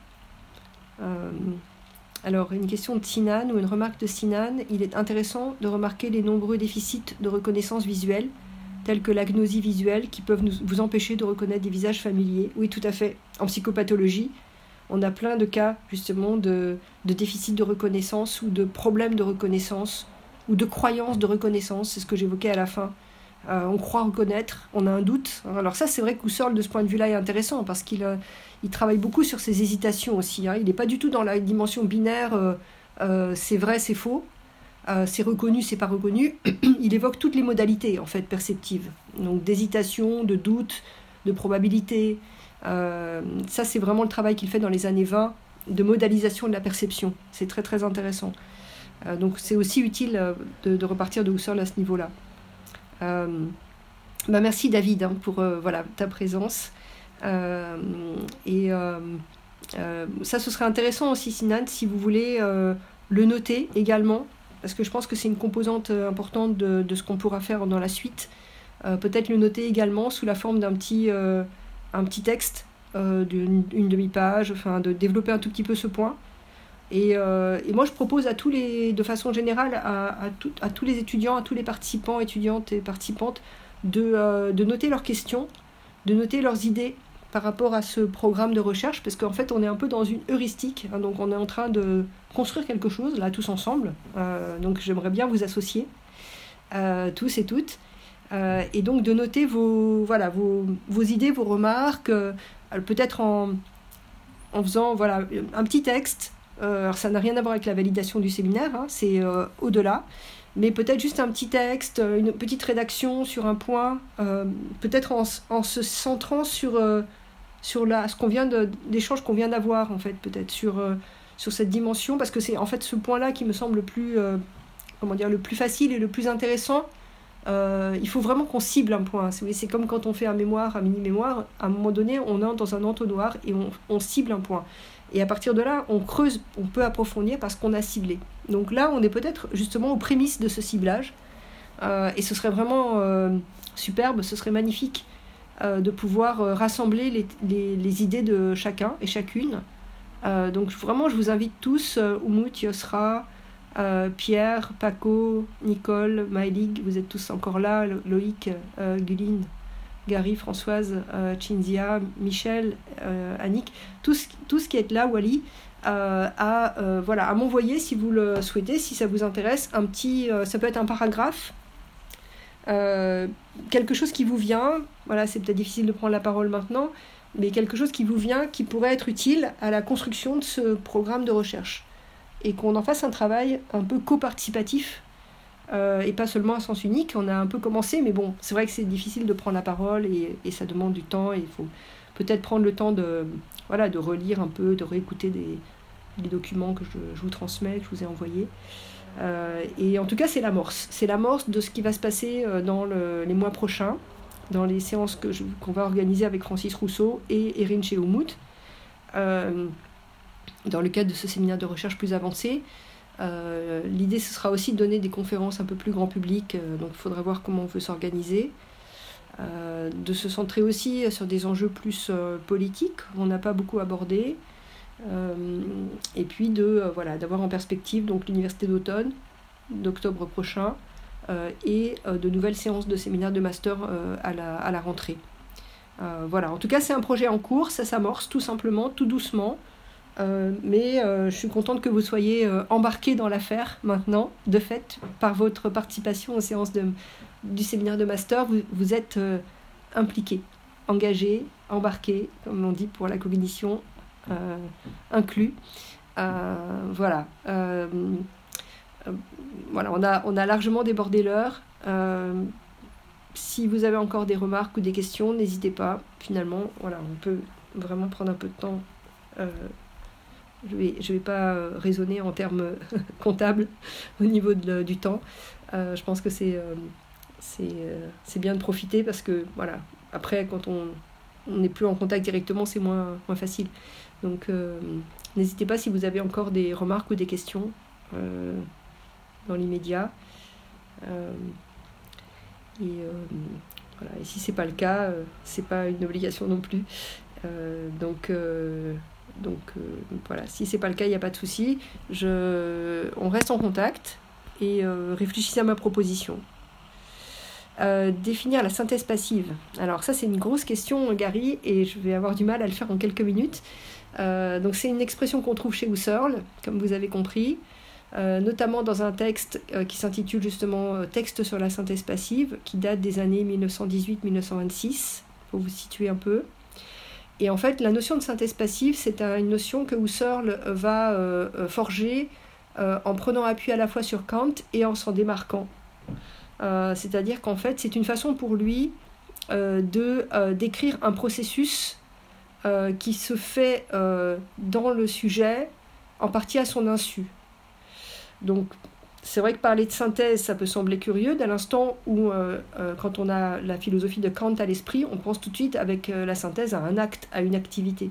S1: Euh, alors, une question de Sinan ou une remarque de Sinan. Il est intéressant de remarquer les nombreux déficits de reconnaissance visuelle, tels que l'agnosie visuelle, qui peuvent nous, vous empêcher de reconnaître des visages familiers. Oui, tout à fait. En psychopathologie, on a plein de cas, justement, de, de déficits de reconnaissance ou de problèmes de reconnaissance ou de croyances de reconnaissance. C'est ce que j'évoquais à la fin. Euh, on croit reconnaître, on a un doute. Alors ça, c'est vrai que Husserl, de ce point de vue-là, est intéressant parce qu'il euh, il travaille beaucoup sur ses hésitations aussi. Hein. Il n'est pas du tout dans la dimension binaire, euh, euh, c'est vrai, c'est faux, euh, c'est reconnu, c'est pas reconnu. Il évoque toutes les modalités, en fait, perceptives. Donc d'hésitation, de doute, de probabilité. Euh, ça, c'est vraiment le travail qu'il fait dans les années vingt, de modalisation de la perception. C'est très, très intéressant. Euh, donc c'est aussi utile euh, de, de repartir de Husserl à ce niveau-là. Euh, bah merci David hein, pour euh, voilà, ta présence euh, et euh, euh, ça ce serait intéressant aussi Sinan si vous voulez euh, le noter également parce que je pense que c'est une composante importante de, de ce qu'on pourra faire dans la suite, euh, peut-être le noter également sous la forme d'un petit, euh, un petit texte euh, d'une une demi-page, enfin de développer un tout petit peu ce point. Et, euh, et moi, je propose à tous les, de façon générale à, à, tout, à tous les étudiants, à tous les participants, étudiantes et participantes, de, euh, de noter leurs questions, de noter leurs idées par rapport à ce programme de recherche, parce qu'en fait, on est un peu dans une heuristique, hein, donc on est en train de construire quelque chose, là, tous ensemble. Euh, donc, j'aimerais bien vous associer, euh, tous et toutes, euh, et donc de noter vos, voilà, vos, vos idées, vos remarques, euh, peut-être en, en faisant voilà, un petit texte. Euh, alors ça n'a rien à voir avec la validation du séminaire, hein, c'est euh, au-delà, mais peut-être juste un petit texte, une petite rédaction sur un point, euh, peut-être en, en se centrant sur, euh, sur la, ce qu'on vient de, l'échange qu'on vient d'avoir, en fait, peut-être sur, euh, sur cette dimension, parce que c'est en fait ce point-là qui me semble le plus, euh, comment dire, le plus facile et le plus intéressant. Euh, il faut vraiment qu'on cible un point. C'est, c'est comme quand on fait un mémoire, un mini-mémoire, à un moment donné, on entre dans un entonnoir et on, on cible un point. Et à partir de là, on creuse, on peut approfondir parce qu'on a ciblé. Donc là, on est peut-être justement aux prémices de ce ciblage. Euh, et ce serait vraiment euh, superbe, ce serait magnifique euh, de pouvoir euh, rassembler les, les, les idées de chacun et chacune. Euh, donc vraiment, je vous invite tous, euh, Umut, Yosra, euh, Pierre, Paco, Nicole, Maëlig, vous êtes tous encore là, Loïc, euh, Guline, Gary, Françoise, euh, Chinzia, Michel, euh, Annick, tous, tous qui êtes là, Wally, euh, à, euh, voilà, à m'envoyer, si vous le souhaitez, si ça vous intéresse, un petit, euh, ça peut être un paragraphe, euh, quelque chose qui vous vient, voilà, c'est peut-être difficile de prendre la parole maintenant, mais quelque chose qui vous vient, qui pourrait être utile à la construction de ce programme de recherche. Et qu'on en fasse un travail un peu coparticipatif, euh, et pas seulement à sens unique. On a un peu commencé, mais bon, c'est vrai que c'est difficile de prendre la parole, et, et ça demande du temps, et il faut peut-être prendre le temps de, voilà, de relire un peu, de réécouter des, des documents que je, je vous transmets, que je vous ai envoyés. Euh, et en tout cas, c'est l'amorce. C'est l'amorce de ce qui va se passer dans le, les mois prochains, dans les séances que je, qu'on va organiser avec Francis Rousseau et Erin Cheoumut, euh, dans le cadre de ce séminaire de recherche plus avancé. Euh, l'idée, ce sera aussi de donner des conférences un peu plus grand public, euh, donc il faudra voir comment on veut s'organiser, euh, de se centrer aussi sur des enjeux plus euh, politiques, on n'a pas beaucoup abordé, euh, et puis de, euh, voilà, d'avoir en perspective donc, l'université d'automne, d'octobre prochain, Euh, et euh, de nouvelles séances de séminaires de master euh, à, la, à la rentrée. Euh, voilà, en tout cas c'est un projet en cours, ça s'amorce tout simplement, tout doucement, euh, mais euh, je suis contente que vous soyez euh, embarqués dans l'affaire maintenant, de fait, par votre participation aux séances de, du séminaire de master, vous, vous êtes euh, impliqués, engagés, embarqués, comme on dit pour la cognition, euh, inclus. Euh, voilà. Euh, Euh, voilà, on a, on a largement débordé l'heure. Euh, si vous avez encore des remarques ou des questions, n'hésitez pas. Finalement, voilà, on peut vraiment prendre un peu de temps. Euh, je vais, je vais pas raisonner en termes comptables au niveau de, du temps. Euh, je pense que c'est, euh, c'est, euh, c'est bien de profiter parce que, voilà, après, quand on on n'est plus en contact directement, c'est moins, moins facile. Donc, euh, n'hésitez pas si vous avez encore des remarques ou des questions. Euh, dans l'immédiat. Euh, et, euh, voilà. Et si c'est pas le cas, euh, c'est pas une obligation non plus. Euh, donc, euh, donc euh, voilà, si c'est pas le cas, il n'y a pas de souci. Je, on reste en contact et euh, réfléchissez à ma proposition. Euh, définir la synthèse passive. Alors ça, c'est une grosse question, Gary, et je vais avoir du mal à le faire en quelques minutes. Euh, donc c'est une expression qu'on trouve chez Husserl, comme vous avez compris. Euh, notamment dans un texte euh, qui s'intitule justement euh, « Texte sur la synthèse passive », qui date des années dix-neuf cent dix-huit à dix-neuf cent vingt-six, pour vous situer un peu. Et en fait, la notion de synthèse passive, c'est un, une notion que Husserl va euh, forger euh, en prenant appui à la fois sur Kant et en s'en démarquant. Euh, c'est-à-dire qu'en fait, c'est une façon pour lui euh, de euh, décrire un processus euh, qui se fait euh, dans le sujet, en partie à son insu. Donc, c'est vrai que parler de synthèse, ça peut sembler curieux, dès l'instant où, euh, euh, quand on a la philosophie de Kant à l'esprit, on pense tout de suite avec euh, la synthèse à un acte, à une activité.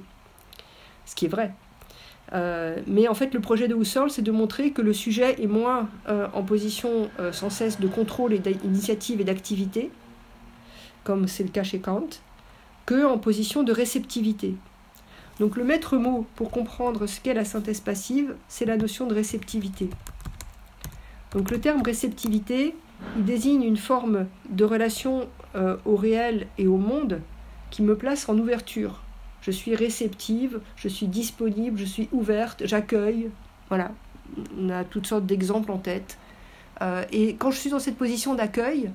S1: Ce qui est vrai. Euh, mais en fait, le projet de Husserl, c'est de montrer que le sujet est moins euh, en position euh, sans cesse de contrôle et d'initiative et d'activité, comme c'est le cas chez Kant, qu'en position de réceptivité. Donc le maître mot pour comprendre ce qu'est la synthèse passive, c'est la notion de réceptivité. Donc le terme réceptivité, il désigne une forme de relation euh, au réel et au monde qui me place en ouverture. Je suis réceptive, je suis disponible, je suis ouverte, j'accueille. Voilà, on a toutes sortes d'exemples en tête. Euh, et quand je suis dans cette position d'accueil,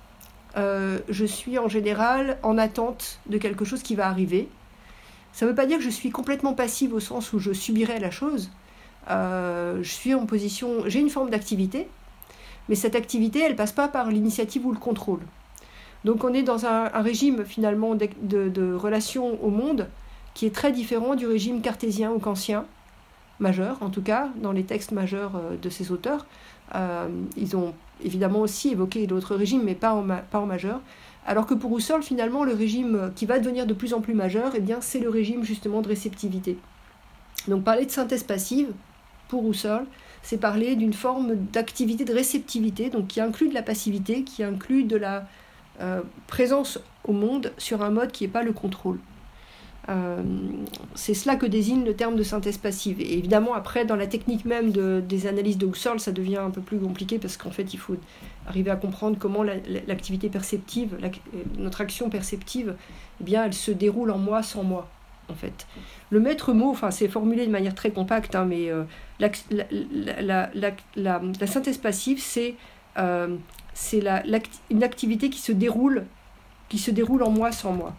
S1: euh, je suis en général en attente de quelque chose qui va arriver. Ça ne veut pas dire que je suis complètement passive au sens où je subirais la chose. Euh, je suis en position, j'ai une forme d'activité, mais cette activité, elle ne passe pas par l'initiative ou le contrôle. Donc on est dans un, un régime finalement de, de, de relation au monde qui est très différent du régime cartésien ou kantien, majeur en tout cas, dans les textes majeurs de ces auteurs. Euh, ils ont évidemment aussi évoqué d'autres régimes, mais pas en, ma, pas en majeur. Alors que pour Husserl, finalement, le régime qui va devenir de plus en plus majeur, eh bien, c'est le régime justement de réceptivité. Donc parler de synthèse passive, pour Husserl, c'est parler d'une forme d'activité de réceptivité, donc qui inclut de la passivité, qui inclut de la euh, présence au monde sur un mode qui n'est pas le contrôle. Euh, c'est cela que désigne le terme de synthèse passive. Et évidemment, après, dans la technique même de, des analyses de Husserl, ça devient un peu plus compliqué parce qu'en fait, il faut arriver à comprendre comment la, l'activité perceptive, la, notre action perceptive, eh bien, elle se déroule en moi sans moi. en fait. Le maître mot, enfin, c'est formulé de manière très compacte, hein, mais euh, la, la, la, la, la, la synthèse passive, c'est, euh, c'est la, l'acti- une activité qui se déroule, qui se déroule en moi sans moi.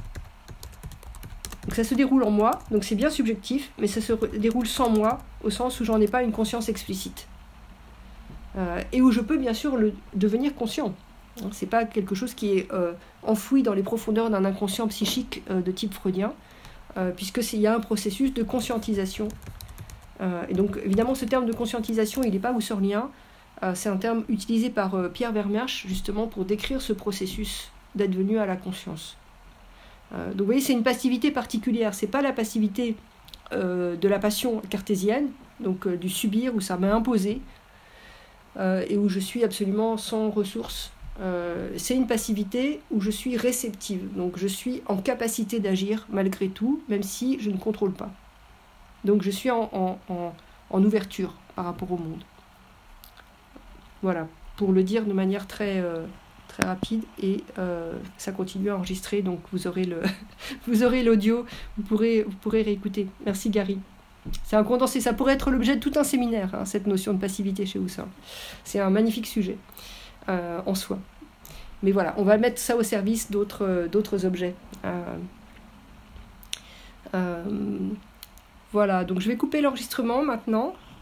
S1: Donc ça se déroule en moi, donc c'est bien subjectif, mais ça se déroule sans moi, au sens où j'en ai pas une conscience explicite. Euh, et où je peux bien sûr le devenir conscient. C'est pas quelque chose qui est euh, enfoui dans les profondeurs d'un inconscient psychique euh, de type freudien, euh, puisqu'il y a un processus de conscientisation. Euh, et donc évidemment ce terme de conscientisation, il n'est pas husserlien, euh, c'est un terme utilisé par euh, Pierre Vermersch justement pour décrire ce processus d'advenu à la conscience. Euh, donc vous voyez, c'est une passivité particulière, c'est pas la passivité euh, de la passion cartésienne, donc euh, du subir où ça m'a imposé euh, et où je suis absolument sans ressources. Euh, c'est une passivité où je suis réceptive, donc je suis en capacité d'agir malgré tout, même si je ne contrôle pas. Donc je suis en, en, en, en ouverture par rapport au monde. Voilà, pour le dire de manière très, euh, très rapide, et euh, ça continue à enregistrer, donc vous aurez, le vous aurez l'audio, vous pourrez, vous pourrez réécouter. Merci Gary. C'est un condensé, ça pourrait être l'objet de tout un séminaire, hein, cette notion de passivité chez Husserl. C'est un magnifique sujet. Euh, en soi. Mais voilà, on va mettre ça au service d'autres, euh, d'autres objets. Euh, euh, voilà, donc je vais couper l'enregistrement maintenant.